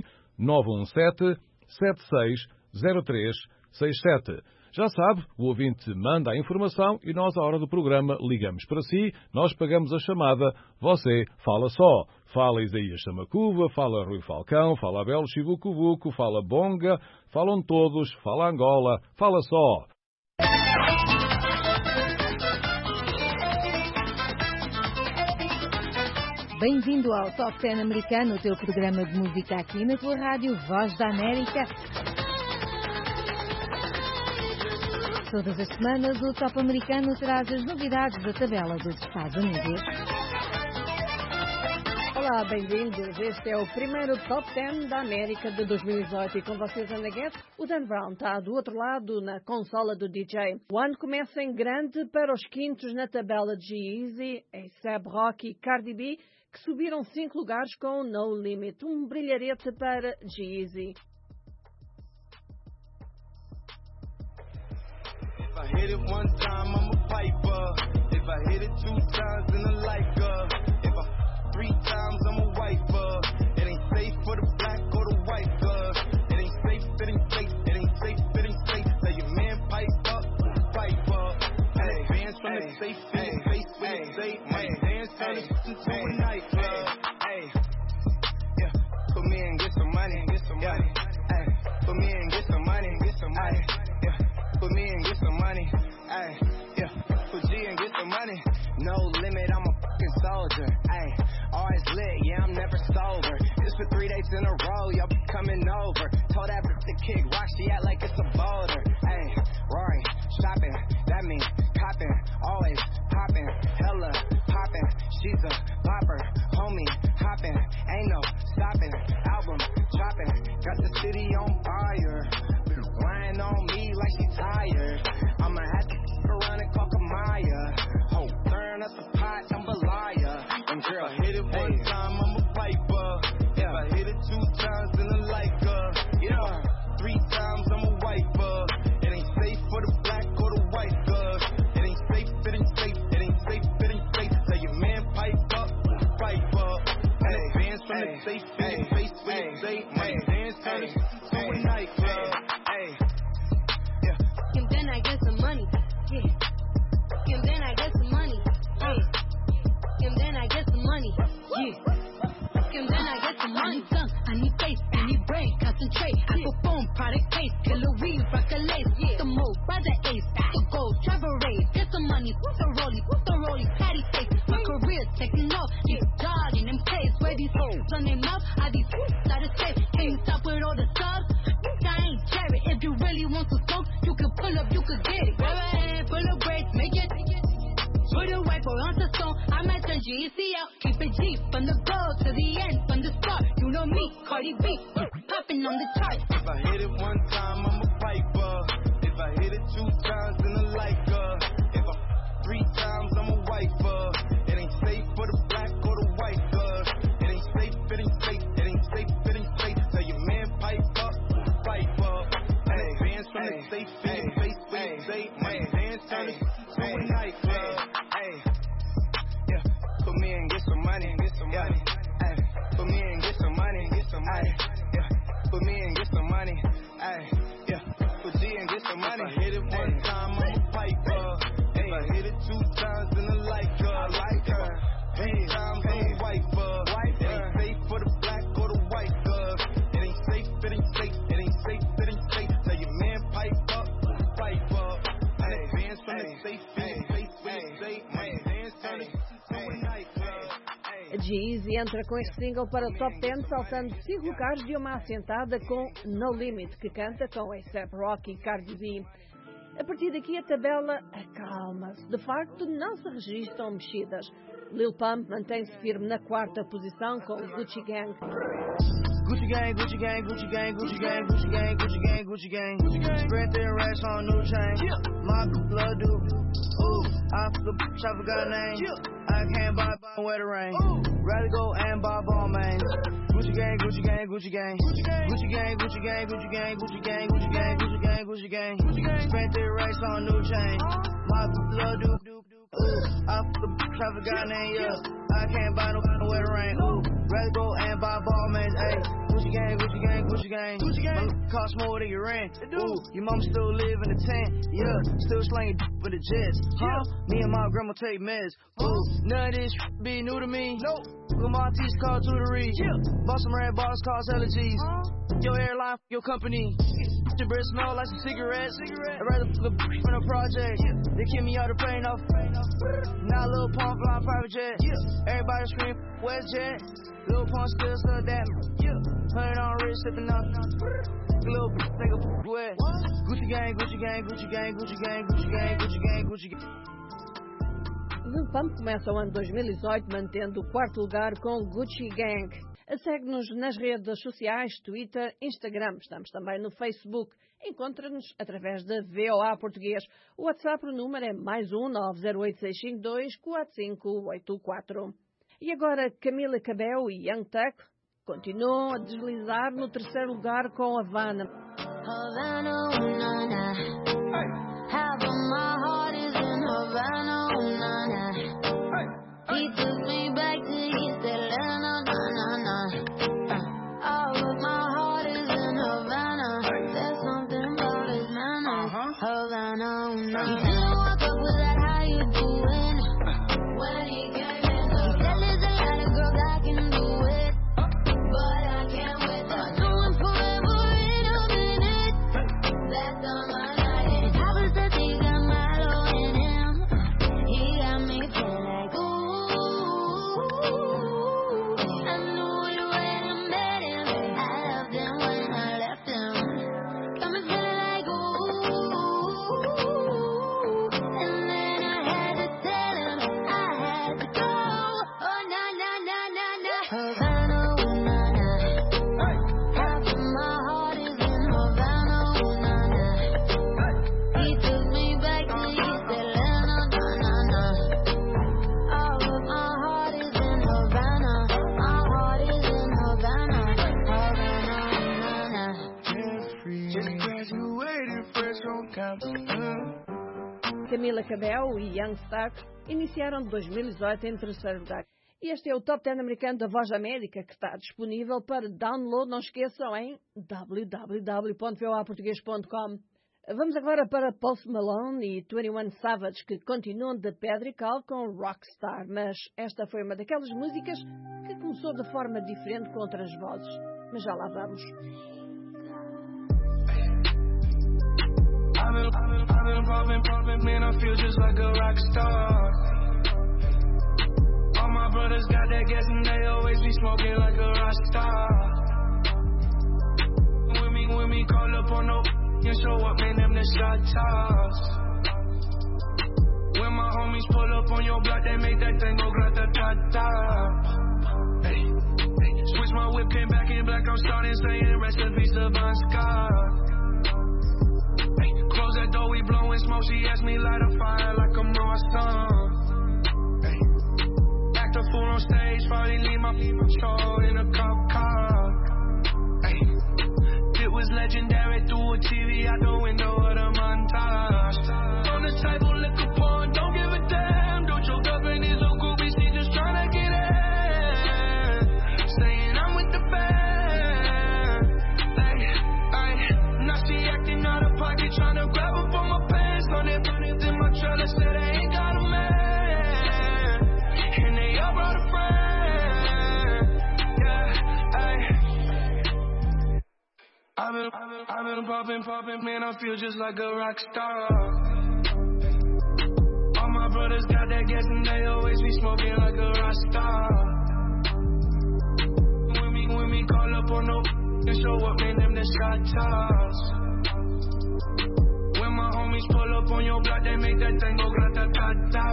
917-760367. Já sabe, o ouvinte manda a informação e nós, à hora do programa, ligamos para si, nós pagamos a chamada, você fala só. Fala Isaías Samacuva, fala Rui Falcão, fala Abel Chivucuvuco, fala Bonga, falam todos, fala Angola, fala só. Bem-vindo ao Top 10 americano, o teu programa de música aqui na tua rádio Voz da América. Todas as semanas o Top americano traz as novidades da tabela dos Estados Unidos. Olá, bem-vindos. Este é o primeiro Top 10 da América de 2018 e com vocês Ana Guedes, o Dan Brown está do outro lado na consola do DJ. O ano começa em grande para os quintos na tabela de G-Eazy, A$AP Rocky e Cardi B, que subiram 5 lugares com No Limit, um brilharete para G-Eazy. If I hit it one time, I'm a piper. If I hit it 2 times, then I like her. If I 3 times, I'm a wiper. It ain't safe for the black or the white girl. It ain't safe, it ain't safe, it ain't safe, it ain't safe. Tell your man pipe up, pipe up. Hey, dance from the safe, in the face, when it's safe. My dance turn it into a nightclub. Hey, yeah, put me in, get some money, get some money. Hey, put me in, get some money, get some money. Yeah, put me in, get some money. Hey, yeah, put G and get some money. No limit, I'm a fucking soldier. Hey, always lit, yeah, I'm never sober. This for 3 days in a row, y'all be coming over. Told that bitch to kick rock, she act like it's a boulder. Hey, Rory, shopping, that means copping, always popping, hella popping. She's a popper, homie, hopping, ain't no stopping. Album chopping, got the city on fire. Lying on me like she tired. I'ma have to around and call Kamaya. Oh, turn up the pot, I'm a liar. And girl, hit it one time, I'm a piper. If I hit it 2 times, then I like her. Yeah, 3 times, I'm a wiper. It ain't safe for the black or the white girl. It ain't safe, it ain't safe, it ain't safe, it ain't safe. Tell your man pipe up, pipe up. And advance from the safe, in the face, when it's safe. My dance turn it to a nightclub. Hey, yeah. And then I get some money. Yeah. And then I get some money. Hey. And then I get some money. Yeah. And then I get some money. I need face, I need brain, concentrate. I perform product case, killer weed, rock a lace. Yeah. The move by the ace, the gold, travel race. Get some money, who's the rollie, patty face. My career taking off, yeah. Dog in them place where these hoes on their mouth. I be out of safe. Can you stop with all the subs? I ain't cherry. If you really want to smoke, you can pull up, you can get it. Grab a hand full of braids, make it. Put a white boy on the song, I might turn GEC out. Keep it G from the goal to the end, from the start. You know me, Cardi B, popping on the chart. If I hit it one time, I'm a piper. If I hit it 2 times, then I like her. If I 3 times, I'm a wiper. It ain't safe for the black or the white girl. It ain't safe, it ain't safe, it ain't safe, it ain't safe. Tell your man pipe up, pipe up. And advance from the safe, in the face, when it's safe. My dance turn it to a nightclub. Hey, yeah, put me in, get some money, get some money. Hey, put me in, get some money, get some money. Yeah, put me in, get some money. Hey, yeah, put G and get some money. If I hit it one time, I'm a pipe. 2 times in a life, I like her. 3 times I'm a wiper. It ain't safe for the black or the white, it ain't safe, it ain't safe, it ain't safe, it ain't safe. Tell your man pipe up, pipe up. I advance from the safe, G-Eazy entra com este single para o top 10, saltando 5 lugares de uma assentada com No Limit, que canta com A$AP Rocky e Cardi B. A partir daqui a tabela acalma-se. De facto, não se registram mexidas. Lil Pump mantém-se firme na 4ª posição com Gucci Gang. Gucci gang, Gucci gang, Gucci gang, Gucci gang, Gucci gang, Gucci gang, Gucci gang. Spread their racks on new chain. My blood do. Ooh, I forgot a name. I can't buy where the rain. Rather go and buy ball mains. Gucci gang, Gucci gang, Gucci gang. Gucci gang, Gucci gang, Gucci gang, Gucci gang, Gucci gang, Gucci gang, Gucci gang. Spent their racks on new chain. My blood do. Ooh, I forgot a name, yeah. I can't buy no where the rain. Ooh, rather go and buy ball mains, ayy. Gucci gang, Gucci gang, Gucci gang. Gucci gang. Cost more than your rent. Ooh, your mom still live in the tent. Yeah, still slanging for the jets. Huh? Me and my grandma take meds. Ooh, none of this be new to me. Nope. Look, my teeth called tutory. Yeah. Bought some red bars, cause allergies. Your airline, your company. Your breath smell like some cigarettes. I'd rather fuck a bitch from the project. They kick me out the plane off. Now Lil Pump flying private jet. Everybody scream WestJet. Lil Pump still stuck that. 100 on wrist, sipping up. Lil take a wet. Gucci gang, Gucci gang, Gucci gang, Gucci gang, Gucci gang, Gucci gang, Gucci gang. Lil Pump começa o ano 2018 mantendo o 4º lugar com Gucci Gang. Segue-nos nas redes sociais, Twitter, Instagram. Estamos também no Facebook. Encontra-nos através da VOA Português. O WhatsApp, o número é +1 908 652 4584. E agora Camila Cabello e Young Thug continuam a deslizar no 3º lugar com Havana. Havana, na, na. Half of my heart is in Havana, na, na. He took me back to East Atlanta, na, na. All of my heart is in Havana. There's something about his manners. Havana, na. He didn't walk up with that, how you doing? When he came in, he said there's a lot of girls I can do it, but I can't wait to do it forever in a minute. That's all my night. And I was the thing got Milo in him. He got me feeling like ooh. I knew we when I met him. I loved him when I left him. Got me feeling like ooh. And then I had to tell him I had to go. Oh na na na na na. Havana, na na. Half of my heart is in Havana, na na. He took me back to East Atlanta, na na na. All of my heart is in Havana. My heart is in Havana, Havana, na na. Just graduated fresh on campus. Camila Cabello e Young Thug iniciaram 2018 em 3º lugar. E este é o Top 10 americano da Voz da América, que está disponível para download, não esqueçam, em www.voaportugues.com. Vamos agora para Post Malone e 21 Savage, que continuam de pedra e cal com Rockstar, mas esta foi uma daquelas músicas que começou de forma diferente com outras vozes. Mas já lá vamos. I've been pumping, man, I feel just like a rock star. All my brothers got that gas and they always be smoking like a rock star. When me call up on no and show up, man, them the shot toss. When my homies pull up on your block, they make that thing go grata-ta-ta. Hey, switch my whip, came back in black, I'm starting saying rest in peace to Bon Scott. Close that door, we blowing smoke. She asked me light a fire like I'm Roy Son. Hey. Act a fool on stage, finally leave my show in a cop car. Hey. It was legendary through a TV out the window of the montage. On the table, liquor porn, don't give a damn. Don't choke up in his old groupie, she just tryna get in. Saying I'm with the band. Hey, now she acting out of pocket, tryna grab up on my pants. On it, in my trailer, said I ain't got a man. I've been popping, man, I feel just like a rock star. All my brothers got that gas and they always be smoking like a rock star. When we call up on no and show up, man, them the shot toss. When my homies pull up on your block, they make that thing go grata-ta-ta.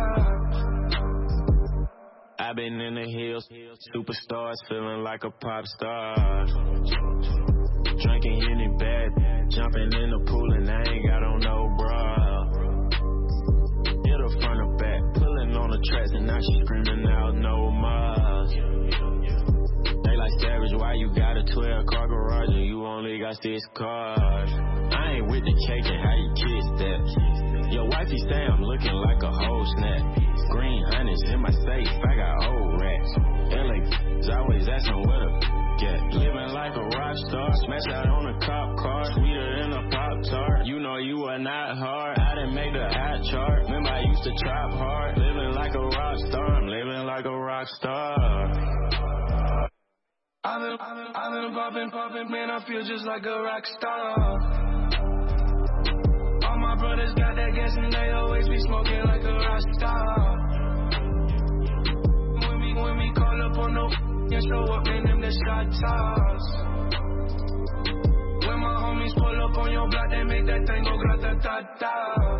I've been in the hills, superstars, feeling like a pop star. Drinking any bad, jumping in the pool and I ain't got on no bra. Hit her front or back, pulling on the tracks and now she screaming out no more. They like Savage, why you got a 12-car garage and you only got 6 cars? I ain't with the cake and how you kiss that. Your wifey say I'm looking like a whole snack. Green honey's in my safe, I got old racks. LA always asking what a get. Living like a rock star, smash out on a cop car, sweeter than a Pop-Tart. You know you are not hard, I didn't make the ad chart. Remember I used to trap hard, living like a rock star, I'm living like a rock star. I've been popping, man, I feel just like a rock star. All my brothers got that gas and they always be smoking like a rock star. When we call up on no and show up, man, them the shot toss. When my homies pull up on your block, they make that thing go grata-ta-ta.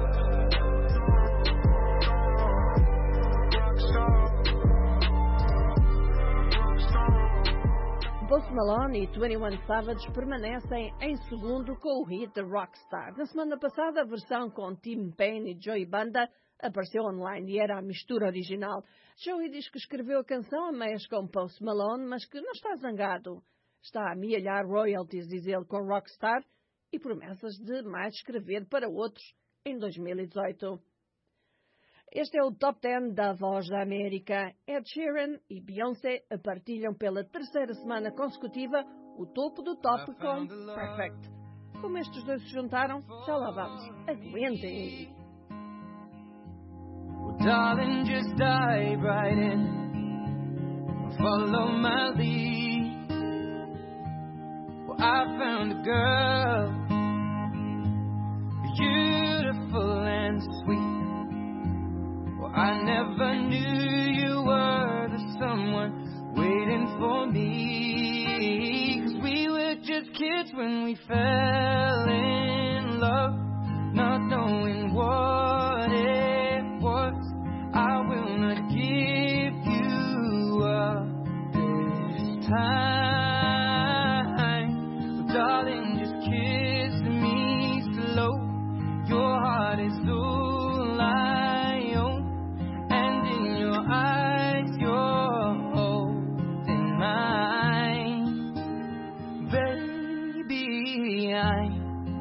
Post Malone e 21 Savage permanecem em segundo com o hit Rockstar. Na semana passada, a versão com Tim Payne e Joey Banda apareceu online e era a mistura original. Joey diz que escreveu a canção a meias com Post Malone, mas que não está zangado. Está a amealhar royalties, diz ele, com Rockstar e promessas de mais escrever para outros em 2018. Este é o Top 10 da Voz da América. Ed Sheeran e Beyoncé partilham pela terceira semana consecutiva o topo do top com Perfect. Como estes dois se juntaram, já lá vamos. Aguentem aí. Well, darling, just dive right in. Follow my lead. Well, I found a girl, beautiful and sweet. I never knew you were the someone waiting for me. 'Cause we were just kids when we fell in love, not knowing what it was. I will not give you up this time. Well, darling, just kiss me slow. Your heart is all I own. Eyes, you're holding mine, baby. I'm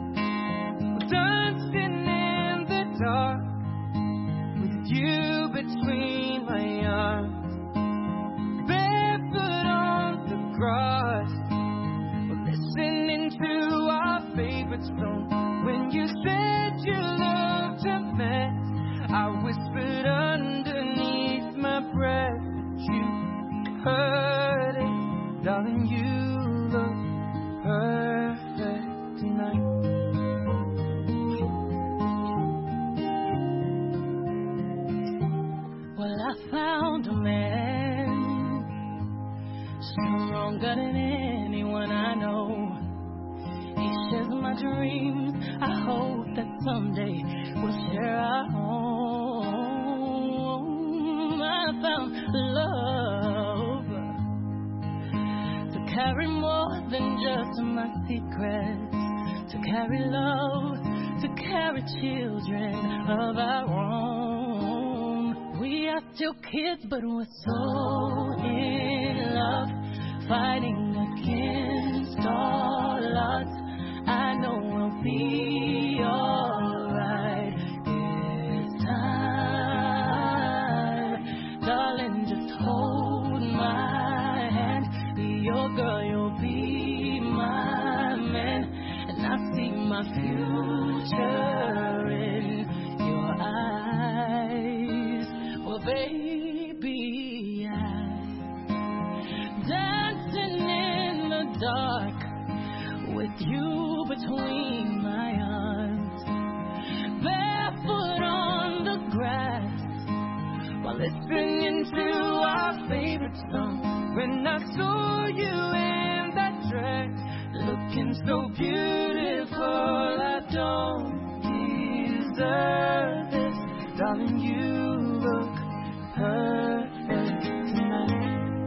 dancing in the dark with you between my arms, barefoot on the grass, listening to our favorite song. When you said you loved a mess, I whispered underneath my breath, but you heard it. Darling, you look perfect tonight. Well, I found a man stronger than anyone I know. He shares my dreams. I hope that someday we'll share our home. I found love to carry more than just my secrets, to carry love, to carry children of our own. We are still kids, but we're so in love, fighting against all odds. I know we'll be alright this time. Darling, just hold my hand. Be your girl, you'll be my man. And I see my future in your eyes. Well, baby, I'm dancing in the dark with you between my arms, barefoot on the grass, while listening to our favorite song. When I saw you in that dress, looking so beautiful, I don't deserve this. Darling, you look perfect tonight.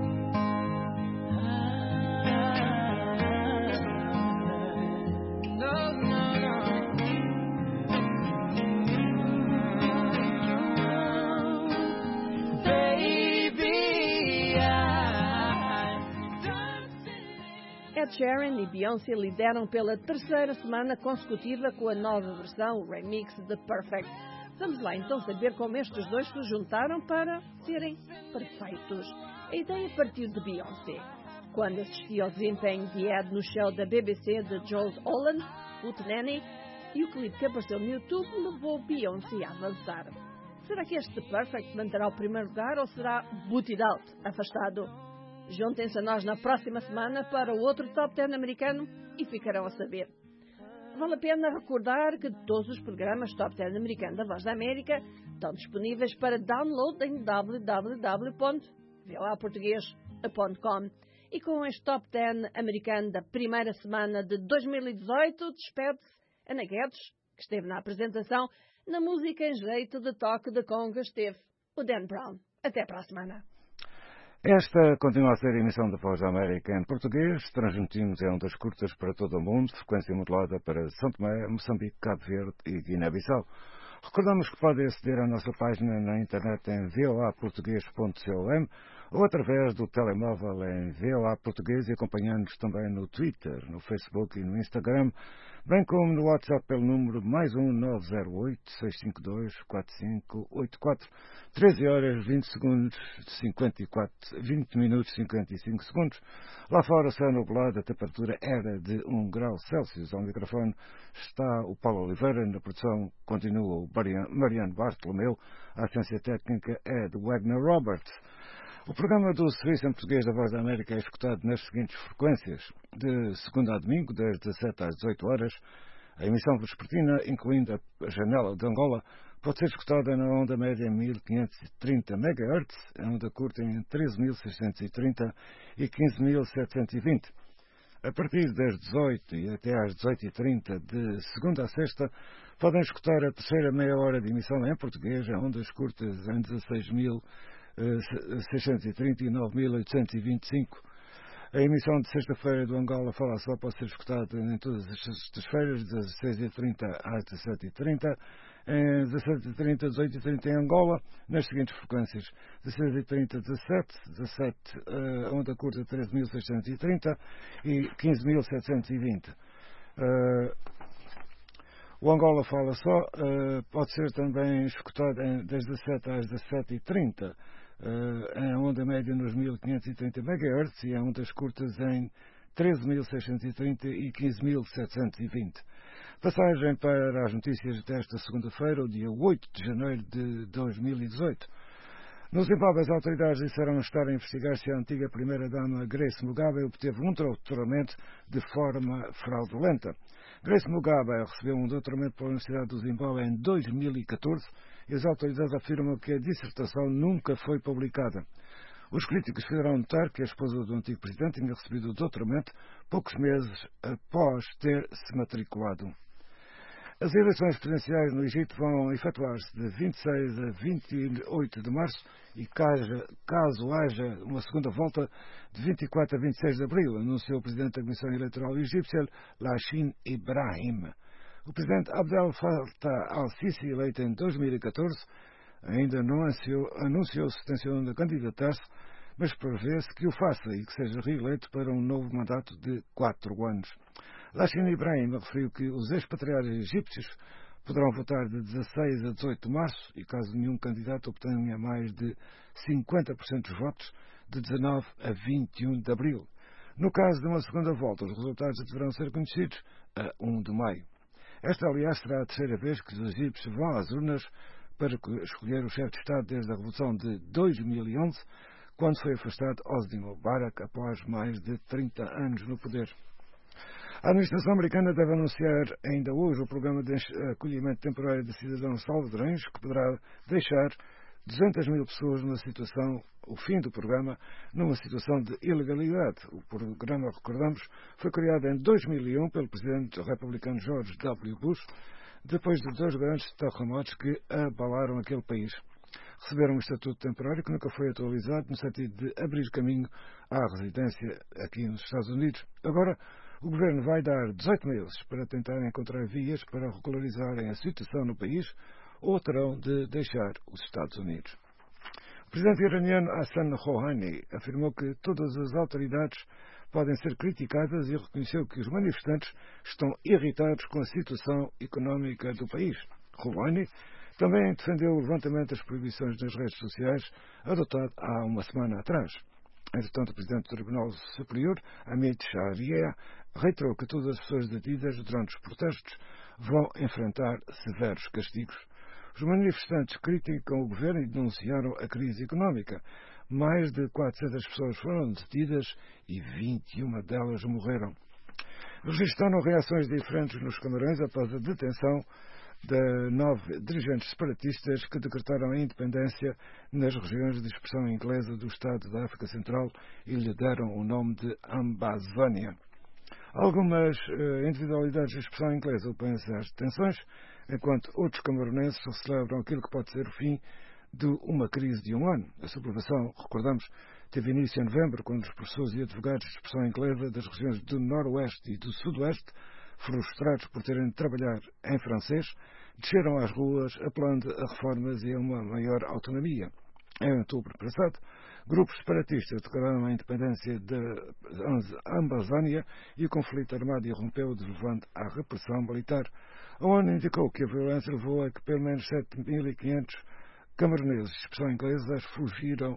Ed Sheeran e Beyoncé lideram pela terceira semana consecutiva com a nova versão, o remix de Perfect. Vamos lá então saber como estes dois se juntaram para serem perfeitos. A ideia partiu de Beyoncé. Quando assisti ao desempenho de Ed no show da BBC de Jules Holland, Hootenanny, e o clipe que apareceu no YouTube levou Beyoncé a avançar. Será que este Perfect manterá o primeiro lugar ou será Boot It Out, afastado? Juntem-se a nós na próxima semana para o outro Top 10 americano e ficarão a saber. Vale a pena recordar que todos os programas Top 10 americano da Voz da América estão disponíveis para download em www.voaportugues.com. E com este Top 10 americano da primeira semana de 2018, despede-se Ana Guedes, que esteve na apresentação. Na música em jeito de toque de conga esteve o Dan Brown. Até para a semana. Esta continua a ser a emissão da Voz da América em português. Transmitimos em ondas curtas para todo o mundo, frequência modulada para São Tomé, Moçambique, Cabo Verde e Guiné-Bissau. Recordamos que podem aceder à nossa página na internet em voaportugues.com ou através do telemóvel em VOA Português e acompanhando-nos também no Twitter, no Facebook e no Instagram, bem como no WhatsApp pelo número +1 908-652-4584. 13 horas 20 minutos 55 segundos. Lá fora, céu nublado, a temperatura era de 1 grau Celsius. Ao microfone está o Paulo Oliveira, na produção continua o Mariano Bartolomeu, a assistência técnica é de Wagner Roberts. O programa do Serviço em Português da Voz da América é escutado nas seguintes frequências: de segunda a domingo, das 17 às 18 horas. A emissão vespertina, incluindo a janela de Angola, pode ser escutada na onda média em 1530 MHz, a onda curta em 13.630 e 15.720. A partir das 18 e até às 18h30, de segunda a sexta, podem escutar a terceira meia hora de emissão em português, a ondas curtas em 16.630 e 9.825. A emissão de sexta-feira do Angola Fala Só pode ser escutada em todas as sextas-feiras, das 16h30 às 17h30, em 17h30 às 18h30 em Angola, nas seguintes frequências: 16h30 17, a onda curta 13.630 e 15.720. O Angola Fala Só pode ser também escutado das 17 às 17h30, em onda média nos 1530 MHz e em ondas curtas em 13.630 e 15.720. Passagem para as notícias desta segunda-feira, o dia 8 de janeiro de 2018. No Zimbábue, as autoridades disseram estar a investigar se a antiga primeira-dama Grace Mugabe obteve um doutoramento de forma fraudulenta. Grace Mugabe recebeu um doutoramento pela Universidade do Zimbábue em 2014 e as autoridades afirmam que a dissertação nunca foi publicada. Os críticos fizeram notar que a esposa do antigo presidente tinha recebido o doutoramento poucos meses após ter se matriculado. As eleições presidenciais no Egito vão efetuar-se de 26 a 28 de março e caso haja uma segunda volta, de 24 a 26 de abril, anunciou o presidente da Comissão Eleitoral Egípcia, Lachin Ibrahim. O presidente Abdel Fattah al-Sisi, eleito em 2014, ainda não anunciou se tencionando a candidatar-se, mas prevê-se que o faça e que seja reeleito para um novo mandato de 4 anos. Lachin Ibrahim referiu que os expatriados egípcios poderão votar de 16 a 18 de março e, caso nenhum candidato obtenha mais de 50% dos votos, de 19 a 21 de abril. No caso de uma segunda volta, os resultados deverão ser conhecidos a 1 de maio. Esta, aliás, será a terceira vez que os egípcios vão às urnas para escolher o chefe de Estado desde a Revolução de 2011, quando foi afastado Hosni Mubarak após mais de 30 anos no poder. A administração americana deve anunciar ainda hoje o programa de acolhimento temporário de cidadãos salvadorenhos, que poderá deixar 200 mil pessoas o fim do programa, numa situação de ilegalidade. O programa, recordamos, foi criado em 2001 pelo presidente republicano George W. Bush, depois de 2 grandes terremotos que abalaram aquele país. Receberam um estatuto temporário que nunca foi atualizado no sentido de abrir caminho à residência aqui nos Estados Unidos. Agora, o governo vai dar 18 meses para tentar encontrar vias para regularizarem a situação no país ou terão de deixar os Estados Unidos. O presidente iraniano Hassan Rouhani afirmou que todas as autoridades podem ser criticadas e reconheceu que os manifestantes estão irritados com a situação económica do país. Rouhani também defendeu o levantamento das proibições nas redes sociais adotado há uma semana atrás. Entretanto, o presidente do Tribunal Superior, Amit Shariah, reiterou que todas as pessoas detidas durante os protestos vão enfrentar severos castigos. Os manifestantes criticam o governo e denunciaram a crise económica. Mais de 400 pessoas foram detidas e 21 delas morreram. Registraram reações diferentes nos Camarões após a detenção de 9 dirigentes separatistas que decretaram a independência nas regiões de expressão inglesa do Estado da África Central e lhe deram o nome de Ambazônia. Algumas individualidades de expressão inglesa opõem-se às detenções, enquanto outros camaronenses celebram aquilo que pode ser o fim de uma crise de um ano. A sublevação, recordamos, teve início em novembro, quando os professores e advogados de expressão inglesa das regiões do Noroeste e do Sudoeste, frustrados por terem de trabalhar em francês, desceram às ruas apelando a reformas e a uma maior autonomia. Em outubro passado, grupos separatistas declararam a independência de Ambazônia e o conflito armado irrompeu, levando à repressão militar. A ONU indicou que a violência levou a que pelo menos 7.500 camaroneses de expressão inglesa fugiram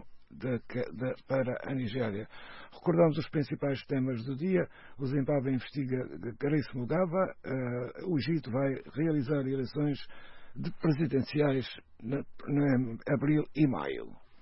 para a Nigéria. Recordamos os principais temas do dia. O Zimbábue investiga Grace Mugabe. O Egito vai realizar eleições presidenciais em abril e maio.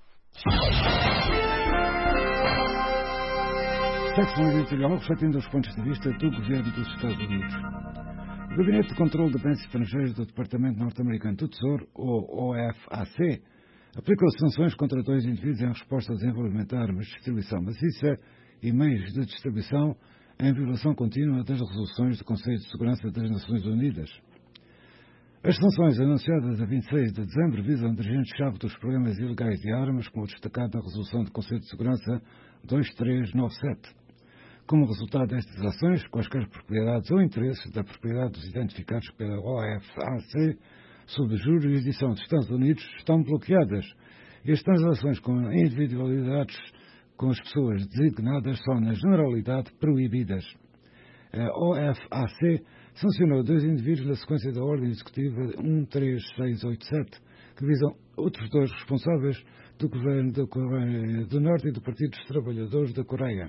Secção editorial refletindo os pontos de vista do governo dos Estados Unidos. O Gabinete de Controle de Bens Estrangeiros do Departamento Norte-Americano do Tesouro, ou OFAC, aplicou sanções contra 2 indivíduos em resposta ao desenvolvimento de armas de distribuição maciça e meios de distribuição em violação contínua das resoluções do Conselho de Segurança das Nações Unidas. As sanções anunciadas a 26 de dezembro visam dirigentes-chave dos programas ilegais de armas, como destacado na resolução do Conselho de Segurança 2397. Como resultado destas ações, quaisquer propriedades ou interesses da propriedade dos identificados pela OFAC sob jurisdição dos Estados Unidos estão bloqueadas e as transações com individualidades com as pessoas designadas são, na generalidade, proibidas. A OFAC sancionou 2 indivíduos na sequência da Ordem Executiva 13687, que visam outros 2 responsáveis do Governo da Coreia do Norte e do Partido dos Trabalhadores da Coreia.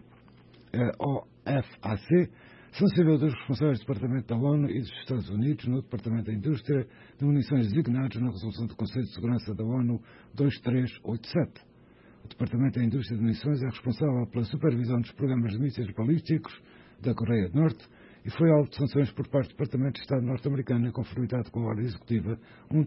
A OFAC sancionou 2 responsáveis do Departamento da ONU e dos Estados Unidos no Departamento da Indústria de Munições designados na resolução do Conselho de Segurança da ONU 2387. O Departamento da Indústria de Munições é responsável pela supervisão dos programas de mísseis balísticos da Coreia do Norte e foi alvo de sanções por parte do Departamento de Estado norte-americano em conformidade com a Ordem Executiva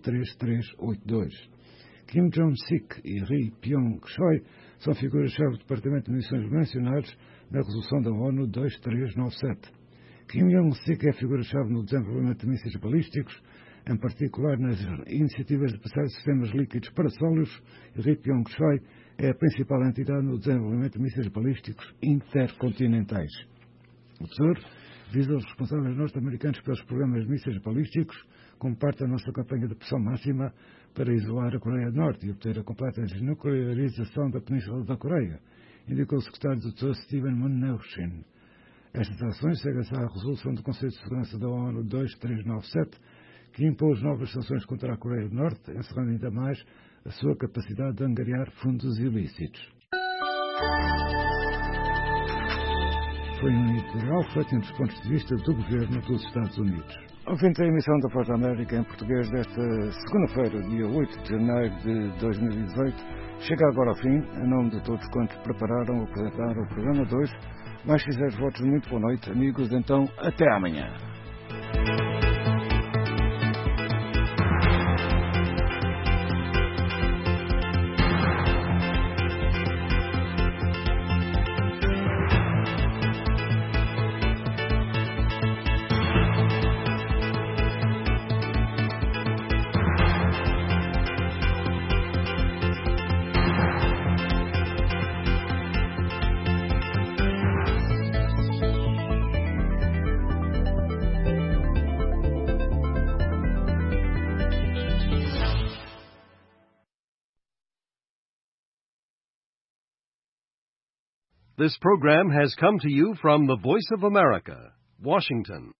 13382. Kim Jong-sik e Ri Pyong-choi são figuras-chave do Departamento de Munições mencionados na resolução da ONU 2397. Kim Jong-sik é a figura-chave no desenvolvimento de mísseis balísticos, em particular nas iniciativas de passar de sistemas líquidos para sólidos, e Ri Pyong-choi é a principal entidade no desenvolvimento de mísseis balísticos intercontinentais. O Tesouro visa os responsáveis norte-americanos pelos programas de mísseis balísticos como parte da nossa campanha de pressão máxima para isolar a Coreia do Norte e obter a completa desnuclearização da Península da Coreia, indicou o secretário do Tesouro Steven Mnuchin. Estas ações seguem-se à resolução do Conselho de Segurança da ONU 2397, que impôs novas sanções contra a Coreia do Norte, encerrando ainda mais a sua capacidade de angariar fundos ilícitos. Foi um editorial refletindo os pontos de vista do governo dos Estados Unidos. Ao fim da emissão da Voz da América em português desta segunda-feira, dia 8 de janeiro de 2018, chega agora ao fim, em nome de todos quantos prepararam ou apresentaram o programa 2, Mais sinceros votos, muito boa noite, amigos. Então, até amanhã. This program has come to you from the Voice of America, Washington.